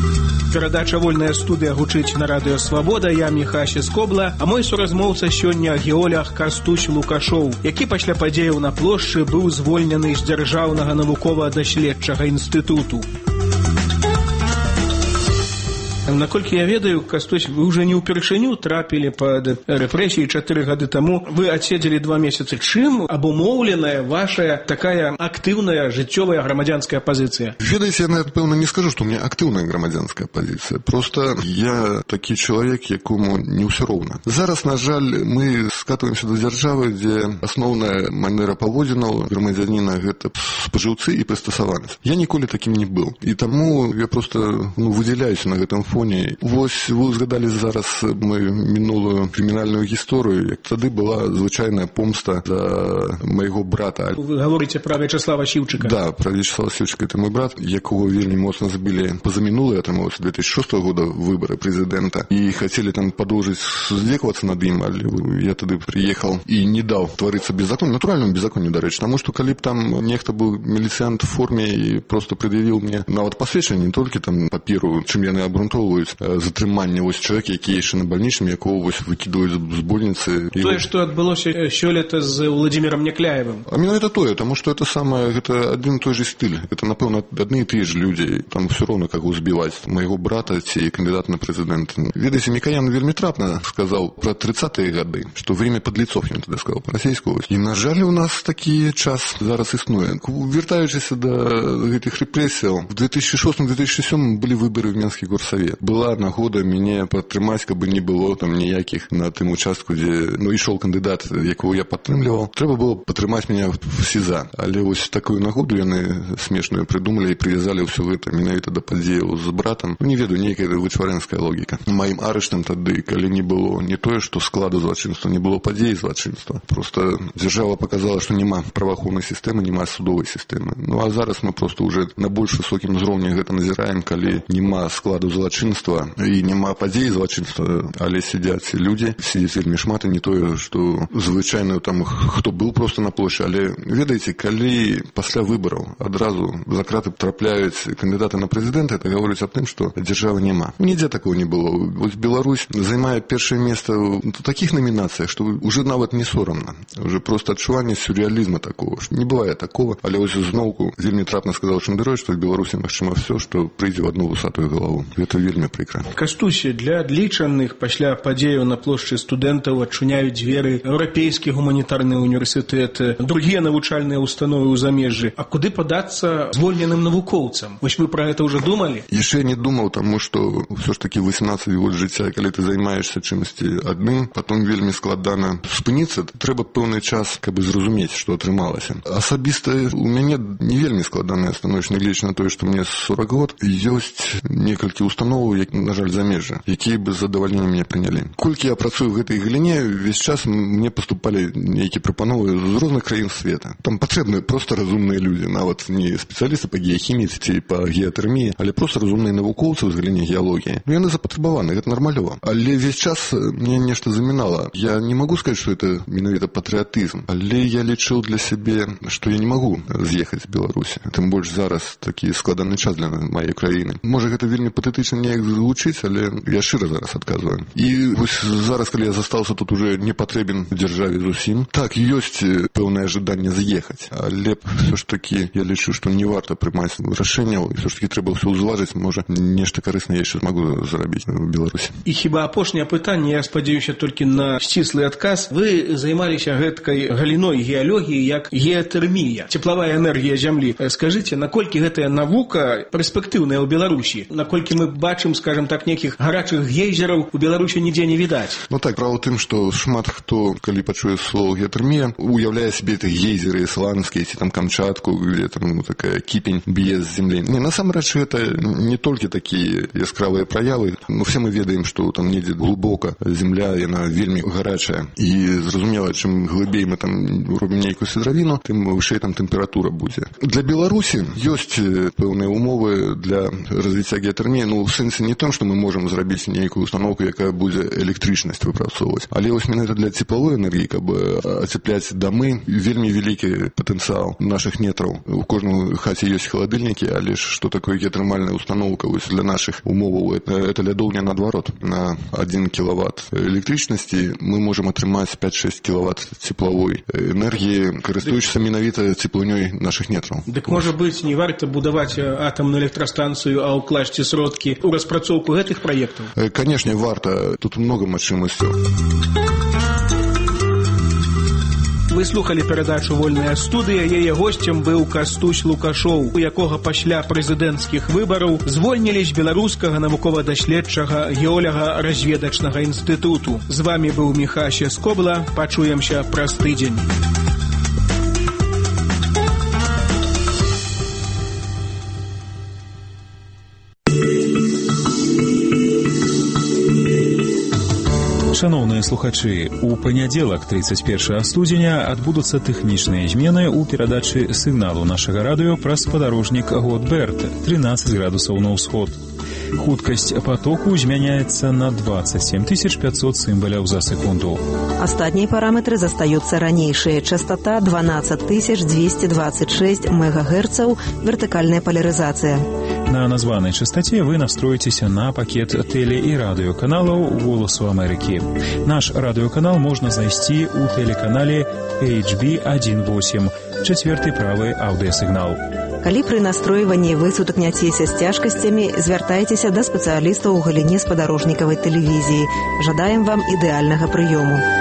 Перадача «Вольная студыя» гучыць на радыё «Свабода». Я Міхася Скобла, а мой суразмоўца сёння геолог Кастусь Лукашоў, які пасля падзеяў на плошчы быў звольнены з дзяржаўнага навукова-даследчага інстытуту. Наколькі я ведаю, Кастусь, вы уже не ўпершыню трапілі пад рэпрэсіі 4 гады таму. Вы адседзелі 2 месяцы. Чым абумоўленая ваша такая актыўная жыццёвая грамадзянская пазіцыя? Ведаеце, я, напэўна, не скажу, што у меня актыўная грамадзянская пазіцыя. Просто я такі чалавек, якому не ўсё роўна. Зараз, на жаль, мы скатываемся да дзяржавы, дзе асноўная манера паводзінаў грамадзяніна – гэта спажыўцы і прыстасаванасць. Я ніколі такім не быў. І таму я просто выдзяляюся на гэтым фоне. Вось вы згадалі зараз мою мінулую крымінальную гісторыю, як тады была звычайная помста за майго брата. Вы гаворыце пра Вячеслава Сіўчыка? Да, пра Вячеслава Сіўчыка. Это мой брат, якого вельмі моцна збілі пазамінулы, атрымалася 2006 года выборы прэзідэнта, і хацелі там падоўжыць здзекавацца над ім, але я тады прыехаў і не даў тварыцца беззаконне, натуральному беззаконню, дарэчы, таму што калі б там нехта быў міліцыянт в форме і просто пред'явіў мне нават пасведчанне, не толькі там паперу, чым яны абгрунтоўваюць затрымання вось чалавека, які яшчэ на бальнічным, якого вось выкідваюць з больніцы. Тое, што адбылося сёлета з Владзімірам Някляевым. А менавіта тое, таму што это самае, гэта адзін і той же стыль. Это, напэўна, адны і тыя ж людзі. Там все роўна каго збіваць. Майго брата ці кандидата на прэзідэнта. Ведаеце, Мікаян вельмі трапна сказаў пра 30-е гады, што время подлецов, ён тады сказаў па-расейску. І, на жаль, у нас такі час зараз існуе. Вяртаючыся да гэтых рэпрэсіяў, в 2006-2007 былі выборы в Менскі горсавет. Была нагода мяне падтрымаць, каб не было там ніякіх на тым участку, дзе ішоў кандыдат, якого я падтрымліваў. Трэба было падтрымаць мяне в СІЗА. Але вось такую нагоду яны смешную придумалі і прывязалі ўсё гэта менавіта да падзеяў з братам. Не ведаю, нейкая вычварэнская логіка. Маім арыштам тады, калі не было не тое, што складу злачынства, не было падзеі злачынства. Просто дзяржава показала, што няма праваахоўнай сістэмы, няма судовай сістэмы. Ну а зараз мы просто уже на больш высокім узроўні гэта назіраем, калі няма складу злачынства і няма падзеі злачынства, але сядзяць людзі, сядзяць вельмі шмат, і не тое, што звычайна там хто быў просто на плошчы, але ведаеце, калі пасля выбараў адразу за краты трапляюць кандыдаты на прэзідэнта, это гаворыць аб тым, што дзяржавы няма. Нідзе такого не было. Вось Беларусь займае першае месца ў такіх намінацыях, што уже нават не сорамна. Уже просто адчуванне сюрреалізма такого. Не бывае такого, але вось зноўку вельмі трапна сказаў Шандырович, што в Беларусі магчыма все, што прыйдзе в одну вусатую галаву. Гэта вельмі прыкра. Кастусь, для адлічаных пасля падзеяў на плошчы студэнтаў адчыняюць дзверы еўрапейскі гуманітарны універсітэт, другія навучальныя установы ў замежжы. А куды падацца звольненым навукоўцам? Вось вы пра гэта ўжо думалі? Яшчэ не думаў, таму што ўсё ж такі 18 год жыцця, калі ты займаешься чымсьці адным, потом вельмі складана спыніцца, трэба пэўны час, каб зразумець, што атрымалася. Асабіста у мяне не вельмі складанае становішча, нягледзячы на тое, што мне 40 год, ёсць некалькі установаў, на жаль, замежжа, якія бы з задавальненнем мяне прынялі. Колькі я працую в гэтай галіне, весь час мне паступалі нейкія прапановы з розных краін света. Там патрэбны просто разумныя людзі, нават не спецыялісты па геахіміі ці па геатэрміі, але просто разумныя навукоўцы з галіне геалогіі. Яны запатрабаваны, гэта нармалёва. Але весь час мне нешта замінала. Я не магу сказаць, што это менавіта патрыятызм, але я лічыў для сябе, што я не магу з'ехаць з Беларусі. Тым больш зараз такі складаны час для маёй краіны. Можа, гэта вельмі патэтычна неяк гучыць, але я шчыра зараз адказваю. І вось зараз, калі я застаўся тут уже не патрэбен дзяржаве зусім, так, ёсць пэўнае жаданне з'ехаць, але все ж таки я лічу, што не варта прымаць рашэнняў, і все ж таки трэба ўсё ўзважыць, можа, нешта карыснае яшчэ змагу зарабіць в Беларусі. І хіба апошняе пытанне, я спадзяюся толькі на сціслы адказ. Вы займаліся гэткай галіной геалогіі як геатэрмія, цеплавая энергія зямлі. Скажыце, наколькі гэтая навука перспектыўная ў Беларусі? Наколькі мы бачым, скажем так, некіх гарачых гейзераў у Беларусі нідзе не відаць? Ну так, права тым, што шмат хто, калі пачуе слово геатэрмія, уяўляе сабе это гейзеры ісландскія ці там Камчатку, где там такая кіпень б'е з зямлі. Не, насамрэч, гэта не толькі такія яскравыя праявы. Ну, все мы ведаем, што там недзе глыбока зямля, яна вельмі гарачая. І зразумела, чым глыбей мы там робім нейкую сідравіну, тым вышэй там тэмпература будзе. Для Беларусі ёсць пэўныя умовы для развіцця геатэрміі, ну, в сэнсе розніца не тым, што мы можам зрабіць нейкую установку, якая будзе электрычнасць выпрацоўваць. Але вось менавіта для цеплавой энергіі, каб ацепляць дамы, вельмі вялікі патэнцыял нашых нетраў. У кожнай хаце ёсць халадыльнікі, але ж што такое геатэрмальная установка вось для нашых умоваў? Это лядоўня наадварот. На 1 кілават электрычнасці мы можам атрымаць 5-6 кілават цеплавой энергіі, карыстуючыся менавіта цеплынёй нашых нетраў. Дык, можа быць, не варта будаваць атамную электрастанцыю, а ўкласці сродкі ў распрацоўку гэтых праектаў? Канешне, варта. Тут много магчымасцяў. Вы слухали перадачу «Вольная студыя». Яе госцем быў Кастусь Лукашоў, у якога пасля прэзідэнцкіх выбараў звольнілі з беларускага навукова-даследчага геолага-разведачнага інстытуту. З вамі быў Міхася Скобла. Пачуемся праз тыдзень. Шановныя слухачы, у панядзелак 31 студзеня адбудуцца тэхнічныя змены ў перадачы сігналу нашага радыё праз спадарожнік Готберт 13 градусаў на ўсход. Хуткасць потоку змяняецца на 27 500 цымбаляў за секунду. Астатнія параметры застаюцца ранейшыя. Частота 12 226 МГц, вертыкальная полярызацыя. На названай частоте вы настроитеся на пакет теле- і радыёканалаў «Голасу Амерыкі». Наш радыёканал можна знайсці ў тэлеканале HB18, 4-й правы аўдыасігнал. Калі пры настройванні вы сутыкняцеся з цяжкасцямі, звяртайцеся да спецыялістаў у галіне спадарожнікавай тэлевізіі. Жадаем вам ідэальнага прыёму.